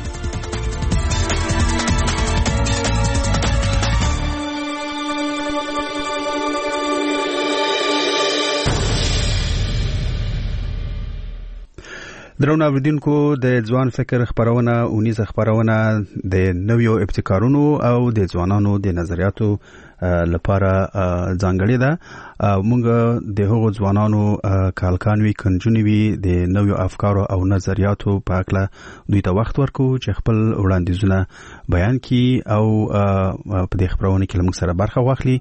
درون اوریدونکو، د ځوان فکر خبرونه اونیزه خبرونه د نویو ابتکارونو او د ځوانانو د نظریاتو لپاره ځانګړې ده. موږ د هغو ځوانانو کالکانوي کنجونوي د نویو افکارو او نظریاتو په اړه دوی ته وخت ورکو چې خپل وړاندیزونه بیان کړي او په دې خبرونه کې موږ سره برخه واخلي.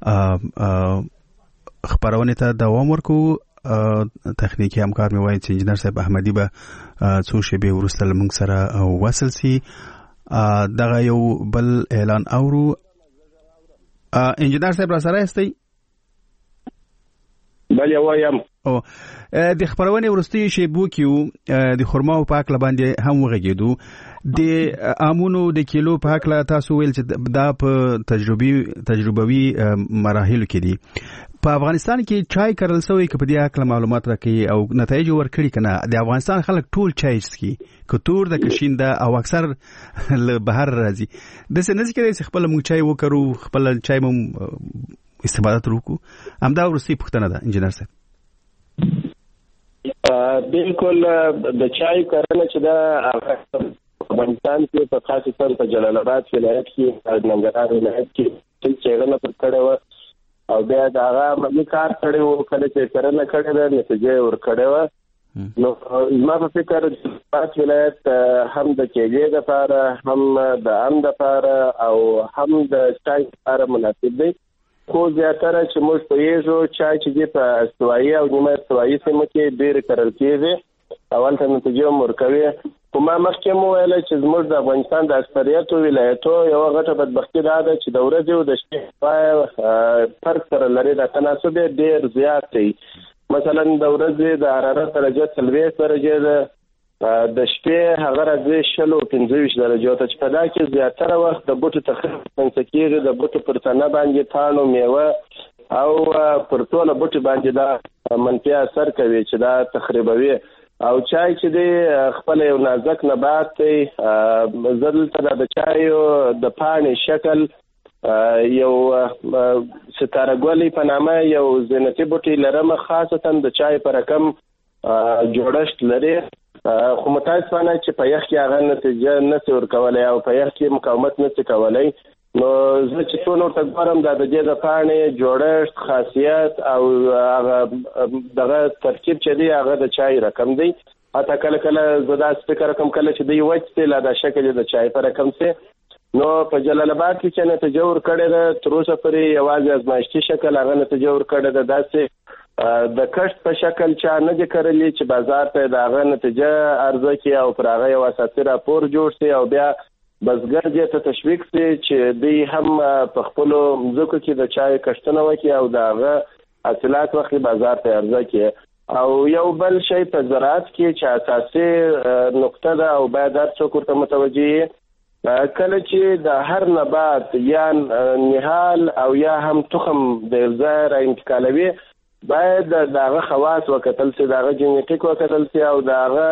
خبرونه ته دوام ورکو. تخنیکی همکار مې وایي چې انجینر صاحب احمدي به څو شېبې وروسته موږ سره وصل سي. دغه یو بل اعلان اورو. انجینر صاحب را سره یاستئ؟ بله وایم. او د خبرونې وروستي شېبو کې د خرماو په اړه باندې هم وغږېدو. د امونو د کیلو په اړه تاسو ویل چې دا په تجربي تجربوي مراحلو کې دي. په افغانستان کې چای کرل شوی که په دې اړه معلومات راکړي او نتایج ورکړي کنه؟ د افغانستان خلک ټول چای څښي، کتور د کشین ده او اکثر له بهر راځي. د څه نزدیک دی چې خپل موږ چای وکړو، خپل چای مو استفاده وکړو. همدا ورسي پښتنه ده انجینر صاحب. بالکل د چای کرنه چې ده افغانستان کې په خاصه په جلال آباد ولایت کې، ننګرهار ولایت کې څېړنه پر کړې و او بیا دا هغه ملي کار کړی و. کله چې کرنه کړې ده نتیجه ورکړې وه. نو زما په فکر پاس ولایت هم د کېلې دپاره، هم د ام دپاره او هم د چای دپاره مناسب دی. خو زیاتره چې موږ پوهېږو چای چې دی په استوایي او نیمه استوایي سیمو کې ډېر کرل کېږي او هلته نتیجه هم ورکوي. خو ما مخکې مو ویله چې زموږ د افغانستان د اکثریتو ولایتو یوه غټه بدبختي دا ده چې د ورځې او د شپې فرق سره لري. دا تناسب ډېر زیات دی. مثلا د ورځې د حرارت درجه څلوېښت درجې ده، د شپې هغه راځي شل او پنځه ویشت درجو ته، چې په دا کې زیاتره وخت د بوټو تخریب منځته کېږي. د بوټو پر تنه باندې پاڼو، میوه او پر ټوله بوټي باندې دا منفي اثر کوي چې دا تخریبوي. او چای چې دی خپل یو نازک نبات دی. زه دلته د چایو د پاڼې شکل یو ستاره ګلې په نامه یو زینتي بوټی لرم، خاصتا د چای په رقم جوړښت لري. خو متاسفانه چې په یخ کې هغه نتیجه نشي ورکولی او په یخ کې مقاومت نشي کولی. نو زه چې څو نور ته ګورم دا د دې د پاڼې جوړښت، خاصیت او هغه دغه ترکیب چې دی هغه د چای رقم دی. حتی کله کله زه داسې فکر کوم کله چې دی وچ دی لا دا شکل د چای په رقم سي. نو په جلال آباد کې چې نتیجه ورکړې ده تر اوسه پورې یوازې ازمایښتي شکل هغه نتیجه ورکړې ده. داسې د کښت په شکل چا نه دي کرلي چې بازار ته د هغه نتیجه عرضه کړي او پر هغه یو اساسي راپور جوړ شي او بیا بزګر دې ته تشویق شي چې دوی هم په خپلو ځمکو کې د چای کښتونه وکړي او د هغه حاصلات واخلي، بازار ته عرضه کړي. او یو بل شی په زراعت کې چې اساسي نقطه ده او باید هر څوک ورته متوجه وي، کله چې د هر نبات یا نهال او یا هم تخم د ځای را انتقالوي باید دغه خواص وکتل شي، دغه جینیټیک وکتل شي او دغه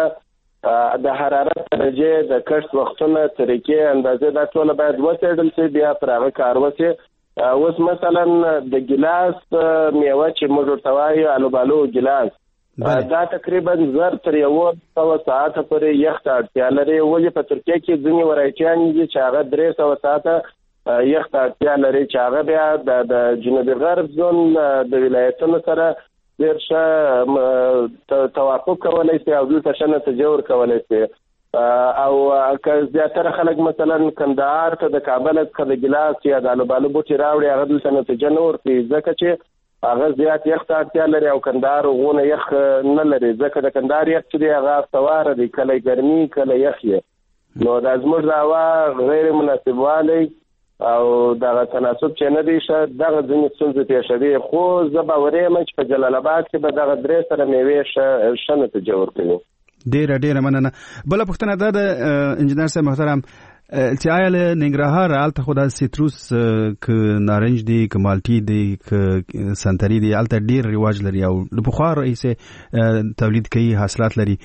د حرارت درجه، د کښت وختونه، طریقې، اندازې دا ټول باید وڅېړل شي، بیا پر هغه کار وشي. اوس مثلا د ګلاس میوه چې موږ ورته وایو الوبالو ګلاس دا تقریبا زر تر یو سوه ساعته پورې یخ ته اړتیا لري. ولې په ترکیه کې ځینې ورایټیان دي چې هغه درې سوه ساعته یخ ته اړتیا لري چې هغه بیا د جنوبي غرب زون د ولایتونو سره ډېر ښه توافق کولی شي او دلته ښه نتیجه ورکولی شي. او که زیاتره خلک مثلا کندهار ته د کابل څخه د ګلاس یا د الوبالو بوټي راوړي هغه دلته نتیجه نه ورکوي ځکه چې هغه زیات یخ ته اړتیا لري او کندهار غونه یخ نه لري ځکه د کندهار یخ چې دی هغه هفتواره دی، کله ګرمي کله یخ یې. نو دا زموږ د هوا غیر مناسب والی او دغه تناسب چې نه دی ښه دغه ځینې ستونزې پېښوي. خو زه باوري یم چې په جلال آباد کې به دغه درې سره میوې ښه نتیجه ورکوي. ډیره ډیره مننه. بله پوښتنه دا ده انجینر صاحب محترم چې آیا له ننګرهار هلته خو دا سیتروس که نارنج دی که مالټي دی که سنتري دی هلته ډیر رواج لري او له پخوا راهیسې تولید کوي، حاصلات لري.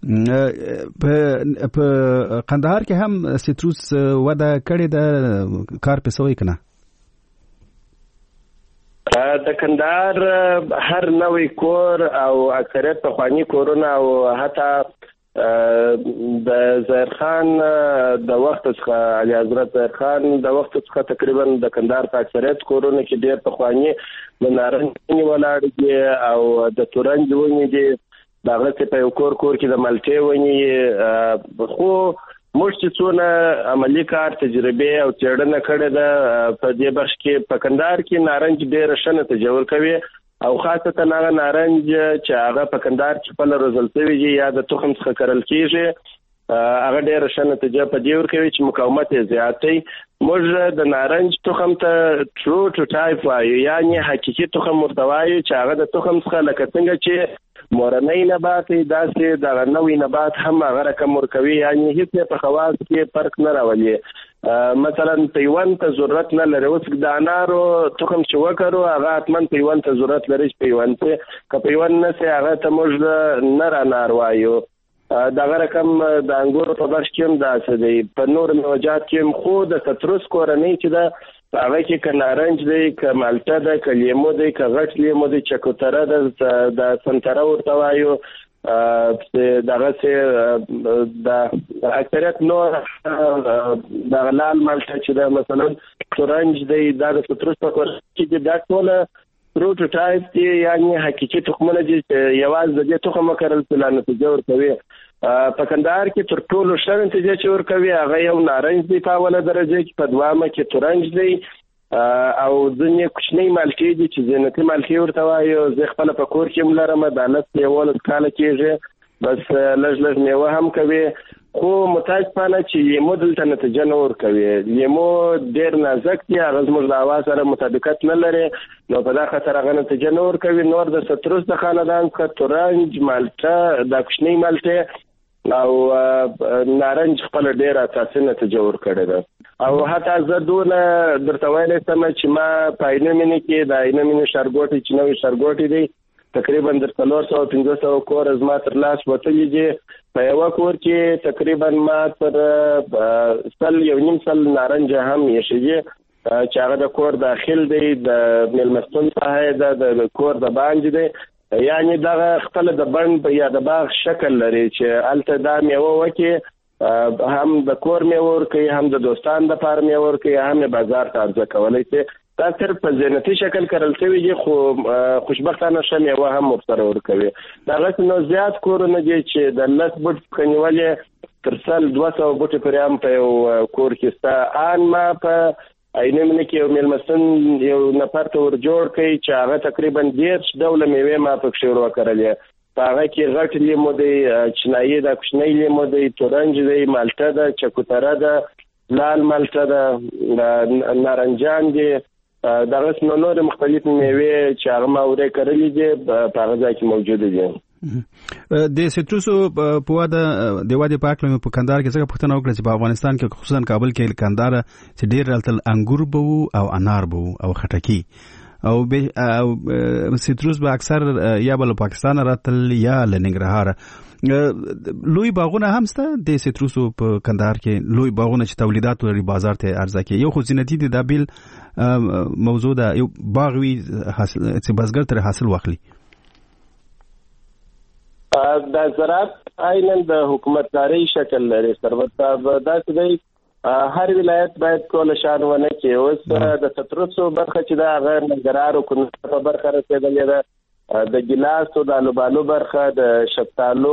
په قندهار کې هم سیتروس وده کړې ده، کار پې سوی که نه؟ د کندهار هر نوی کور او اکثریت پخواني کورونه او حتی د ظاهر خان د وخت څخه علي حضرت ظاهر خان د وخت څخه تقریبا د کندهار په اکثریت کورونه کې ډېر پخواني د نارنج ونې ولاړې دي او د تورنج ونې دي، دغسې په یو کور کور کې د مالټې ونې. خو موږ چې څونه عملي کار تجربې او څېړنه کړې ده په دې بخش کې په کندهار کې نارنج ډېره ښه نتیجه ورکوي او خاصتا هغه نارنج چې هغه په کندهار کې خپله روزل شوي دي یا د تخم څخه کرل کېږي هغه ډېره ښه نتیجه په دې ورکوي چې مقاومت یې زیات دی. موږ د نارنج تخم ته پروټوټایپ وایو، یعنې حقیقي تخم ورته وایو چې هغه د تخم څخه لکه څنګه چې مورنی نبات داسې دغه نوی نبات هم هغه رقم ورکوي، یعنې هیڅ یې په خواص کې فرق نه راولي. مثلا پیوند ته ضرورت نه لري. اوس د انارو تخم چې وکړو هغه حتما پیوند ته ضرورت لري چې پیوند ته که پیوند نه سي هغه ته موږ نر انار وایو. دغه رقم د انګورو په بخش کې هم داسې دی. په نور میوجات کې هم خو د ستروس کورنۍ چې ده هغه کې که نارنج دی که مالټه ده که لیمو دی که غټ لیمو دی چکوتره ده د سنتره ورته وایو دغسې د اکثریت نور دغه لال مالټه چې ده مثلا تورنج دی دا د ستروس په کورنۍ کې دي. دا ټوله پروټوټایپ دي، یعنې حقیقي تخمونه دي چې یوازې د دې تخم وکرل چې لا نتیجه ورکوي. په کندهار کې تر ټولو ښه نتیجه چې ورکوي هغه یو نارنج دی په اوله درجه کې، په دوامه کې تورنج دی او ځینې کوچنۍ مالټې دي چې زینتي مالټې ورته وایو. زه خپله په کور کې هم لرم، دا لس یولس کاله کېږي، بس لږ لږ میوه هم کوي. خو متاسفانه چې لیمو دلته نتیجه نه ورکوي. لیمو ډېر نازک دی، هغه زموږ د هوا سره مطابقت نه لري، نو په دا خاطر هغه نتیجه نه ورکوي. نور د ستروس د خاندان څخه تورنج، مالټه، دا کوچنۍ مالټې او نارنج خپل ډیر اساسي نتیجه ورکړې ده. او حتی زه دونه درته ویلی سم چې ما په اینومینې کې د اینومینې ښارګوټي چې نوي ښارګوټي دی تقریبا در څلور سوه پنځه سوه کور زما تر لاس وتلي دي. په یوه کور کې تقریبا ما تر سل یو نیم سل نارنج هم ایښي دي چې هغه د کور داخل دی، د میلمستون ساحه ده، د کور د باندې دی. یعنی دغه خپل د بند یا د باغ شکل لري چې هلته دا میوه وکړي، هم د کور میوه ورکوي، هم د دوستان د پاره میوه ورکوي، هم یې بازار ته عرضه کولی شي. دا صرف په زینتي شکل کرل شوي دي، خو خوشبختانه ښه میوه هم ورسره ورکوي. دغسې نو زیات کورونه دي چې د لس بوټ څخه نیولې تر سل دوه سوه بوټې پورې هم په یو کور کې شته. ان ما په اینومینې کې یو میلمستون یو نفر ته ور جوړ کړي چې هغه تقریبا دېرش ډوله میوې ما پکښې ور وکرلې. په هغه کې غټ لیمو دی، چینایي ده، کوچنی لیمو دی، تورنج دی، مالټه ده، چکوتره ده، لال مالټه ده، نارنجان دي، دغسې نو نورې مختلف میوې چې هغه ما ورې کرلې دي په هغه ځای کې موجوده دي. د سیتروسو په واده د وادي په اړه په کندهار کې څنګه پوښتنه وکړه چې په افغانستان کې خصوصا کابل کې کندهار چې ډېر هلته انګور به وو او انار به وو او خټکي، او به سیتروس به اکثر یا بل پاکستان راتل یا لنګرهار لوی باغونه هم سته د سیتروسو په کندهار کې لوی باغونه چې تولیدات لري بازار ته عرضه کوي یو خو زینتی دي د بیل موضوع ده یو باغ وی حاصل چې بازګر تر حاصل واخلي د زراعت عیناً د حکومتداري شکل لري سرورتا دا چې هر ولایت باید کول شان ونه کې اوس د سیتروسو برخه چې دا غیر نګرارو کو په برخه رسیدلې ده د ګلاس او د الوبالو برخه د شفتالو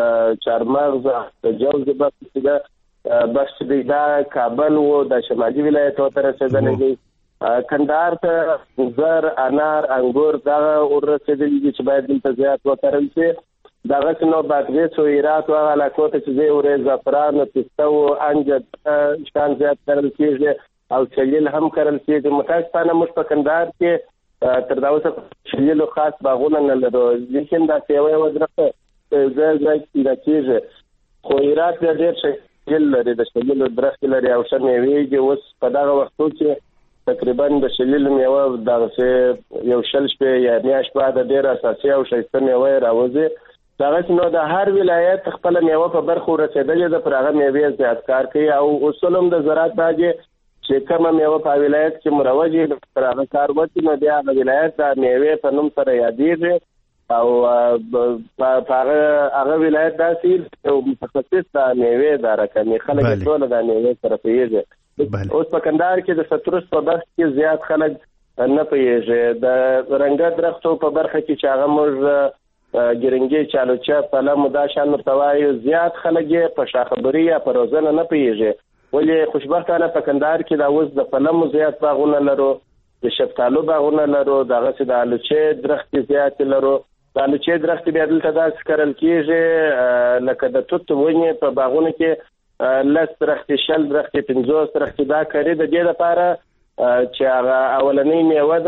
چارمغز د جوز برخه د بس د کابل او د شمالي ولایتو تر رسیدلې دي کندهار ته زر انار انګور دا ورسېدلې چې باید د زیات وکړل شي دا غوښنه باندې سو ایرات او علاقو ته چې ورې زعفران او پسته او انجد شان زیات کړل کېږي او چلیل هم کړل کېږي متاسفانه مش په کندهار کې تر دا اوسه شلیلو خاص باغونه نه لرو لیکن دا سیوي ودرته زه زه دا کېږي خو ایرات ډېر شلیل لري د شلیلو درخت لري او شمه ویږي اوس په دغه وختو کې تقریبا د شلیلو میوه دغه یو شل شپې یا میاشت بعد ډېر اساسي او شایسته میوه راوځي دغه نو د هر ولایت خپل میوه په برخو رسیدلې د پرغه میوه زیات کار کوي او اصولم د زراعت باندې چې کومه میوه په ولایت کې مروجه د پرغه کار وتی نو بیا د ولایت د میوه په نوم سره یادېږي او په هغه ولایت داسې او متخصص د میوه دارکه خلک ټول د میوه سره پیږي اوس په کندهار کې د سیتروس په برخه کې زیات خلک نه پیږي د رنګ درختو په برخه کې چې هغه موږ ګرنګي چالوچا په لمو دا شان مرتوای زیات خلک په شاخبري یا په روزنه نه پیږي ولې خوشبختانه په کندهار کې دا اوس د فلمو زیات باغونه لرو د شفتالو باغونه لرو دغه چې د الوچې درخت زیات لرو د الوچې درخت بیا دلته داسې کرل کېږي لکه د توت ونې په باغونو کې لس درخت شل درخت پنځوس درخت دا کړي د دې لپاره چې هغه اولنۍ میوه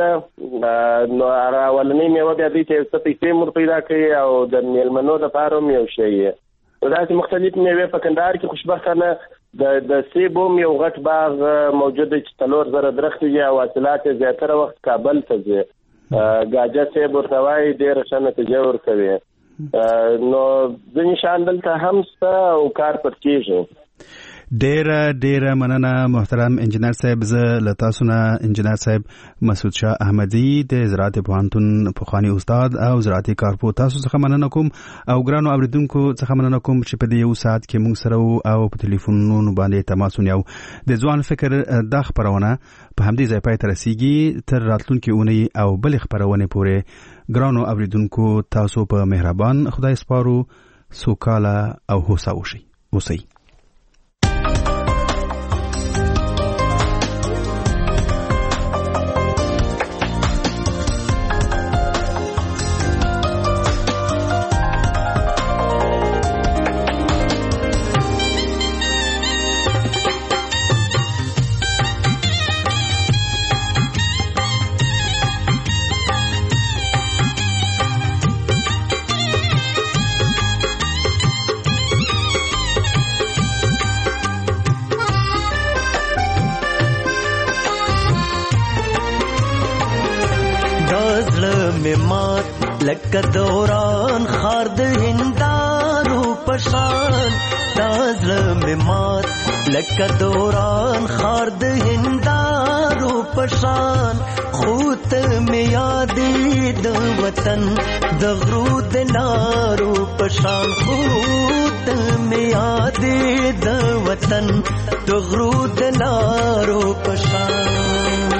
ده نو هغه اولنۍ میوه بیا دې ته څه پیسې مور پیدا کوي او د میلمنو لپاره هم یو شی داسې مختلف میوې په کندهار کې خوشبختانه د د سیبوم یو غټ باغ موجود چې تلور زره درخت دي او حاصلات زیاتره وخت کابل ته ځي ګاجا سیب ورتوای ډیر شنه تجور کوي نو ځینې شان دلته هم څه او کار پر کېږي ډیر ډیر مننه محترم انجنیر صاحب زه لتاسو نه انجنیر صاحب مسعود شاه احمدی د زراعت پوهنتون پخوانی استاد او زراعتي کارپو تاسو څخه مننه کوم او ګرانو اوریدونکو څخه مننه کوم چې په دې یو ساعت کې موږ سره او په ټلیفونونو باندې تماس ونیو د ځوان فکر د خبرونه په همدې ځای پای ته رسیږي تر راتلونکي اونۍ او بل خبرونه پورې ګرانو اوریدونکو تاسو په مهربان خدای سپارو سوکاله او هوسا اوسئ اوسئ لکه دوران خار د هندارو پشان تازل می مات لکه دوران خار د هندارو پشان خوت می یادی د وطن د غرو د لارو پشان خوت می یادی د وطن د غرو د لارو پشان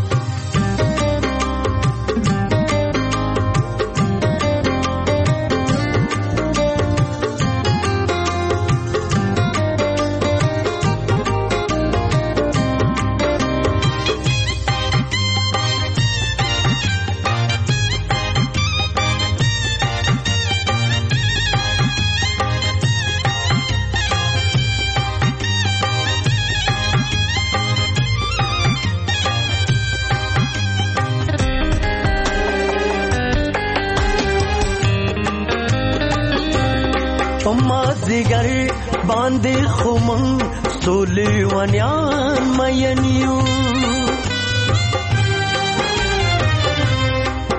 زگر باندې خمن سولې ونیان مینیو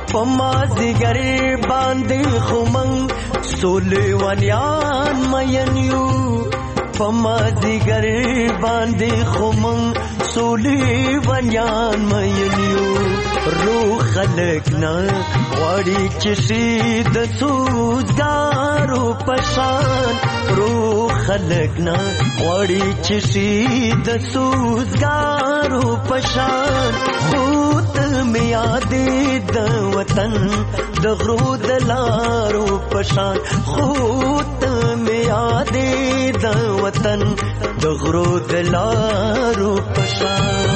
پمازیګر باندې خمن سولې ونیان مینیو پمازیګر باندې خمن سولې ونیان مینیو روح خلق نه غواړي چې شي د سوزګارو پشان روح خلق نه غواړي چې شي د سوزګارو پشان خود مې یادې د وطن د غرو د لارو پشان خود مې یادې د وطن د غرو د لارو پشان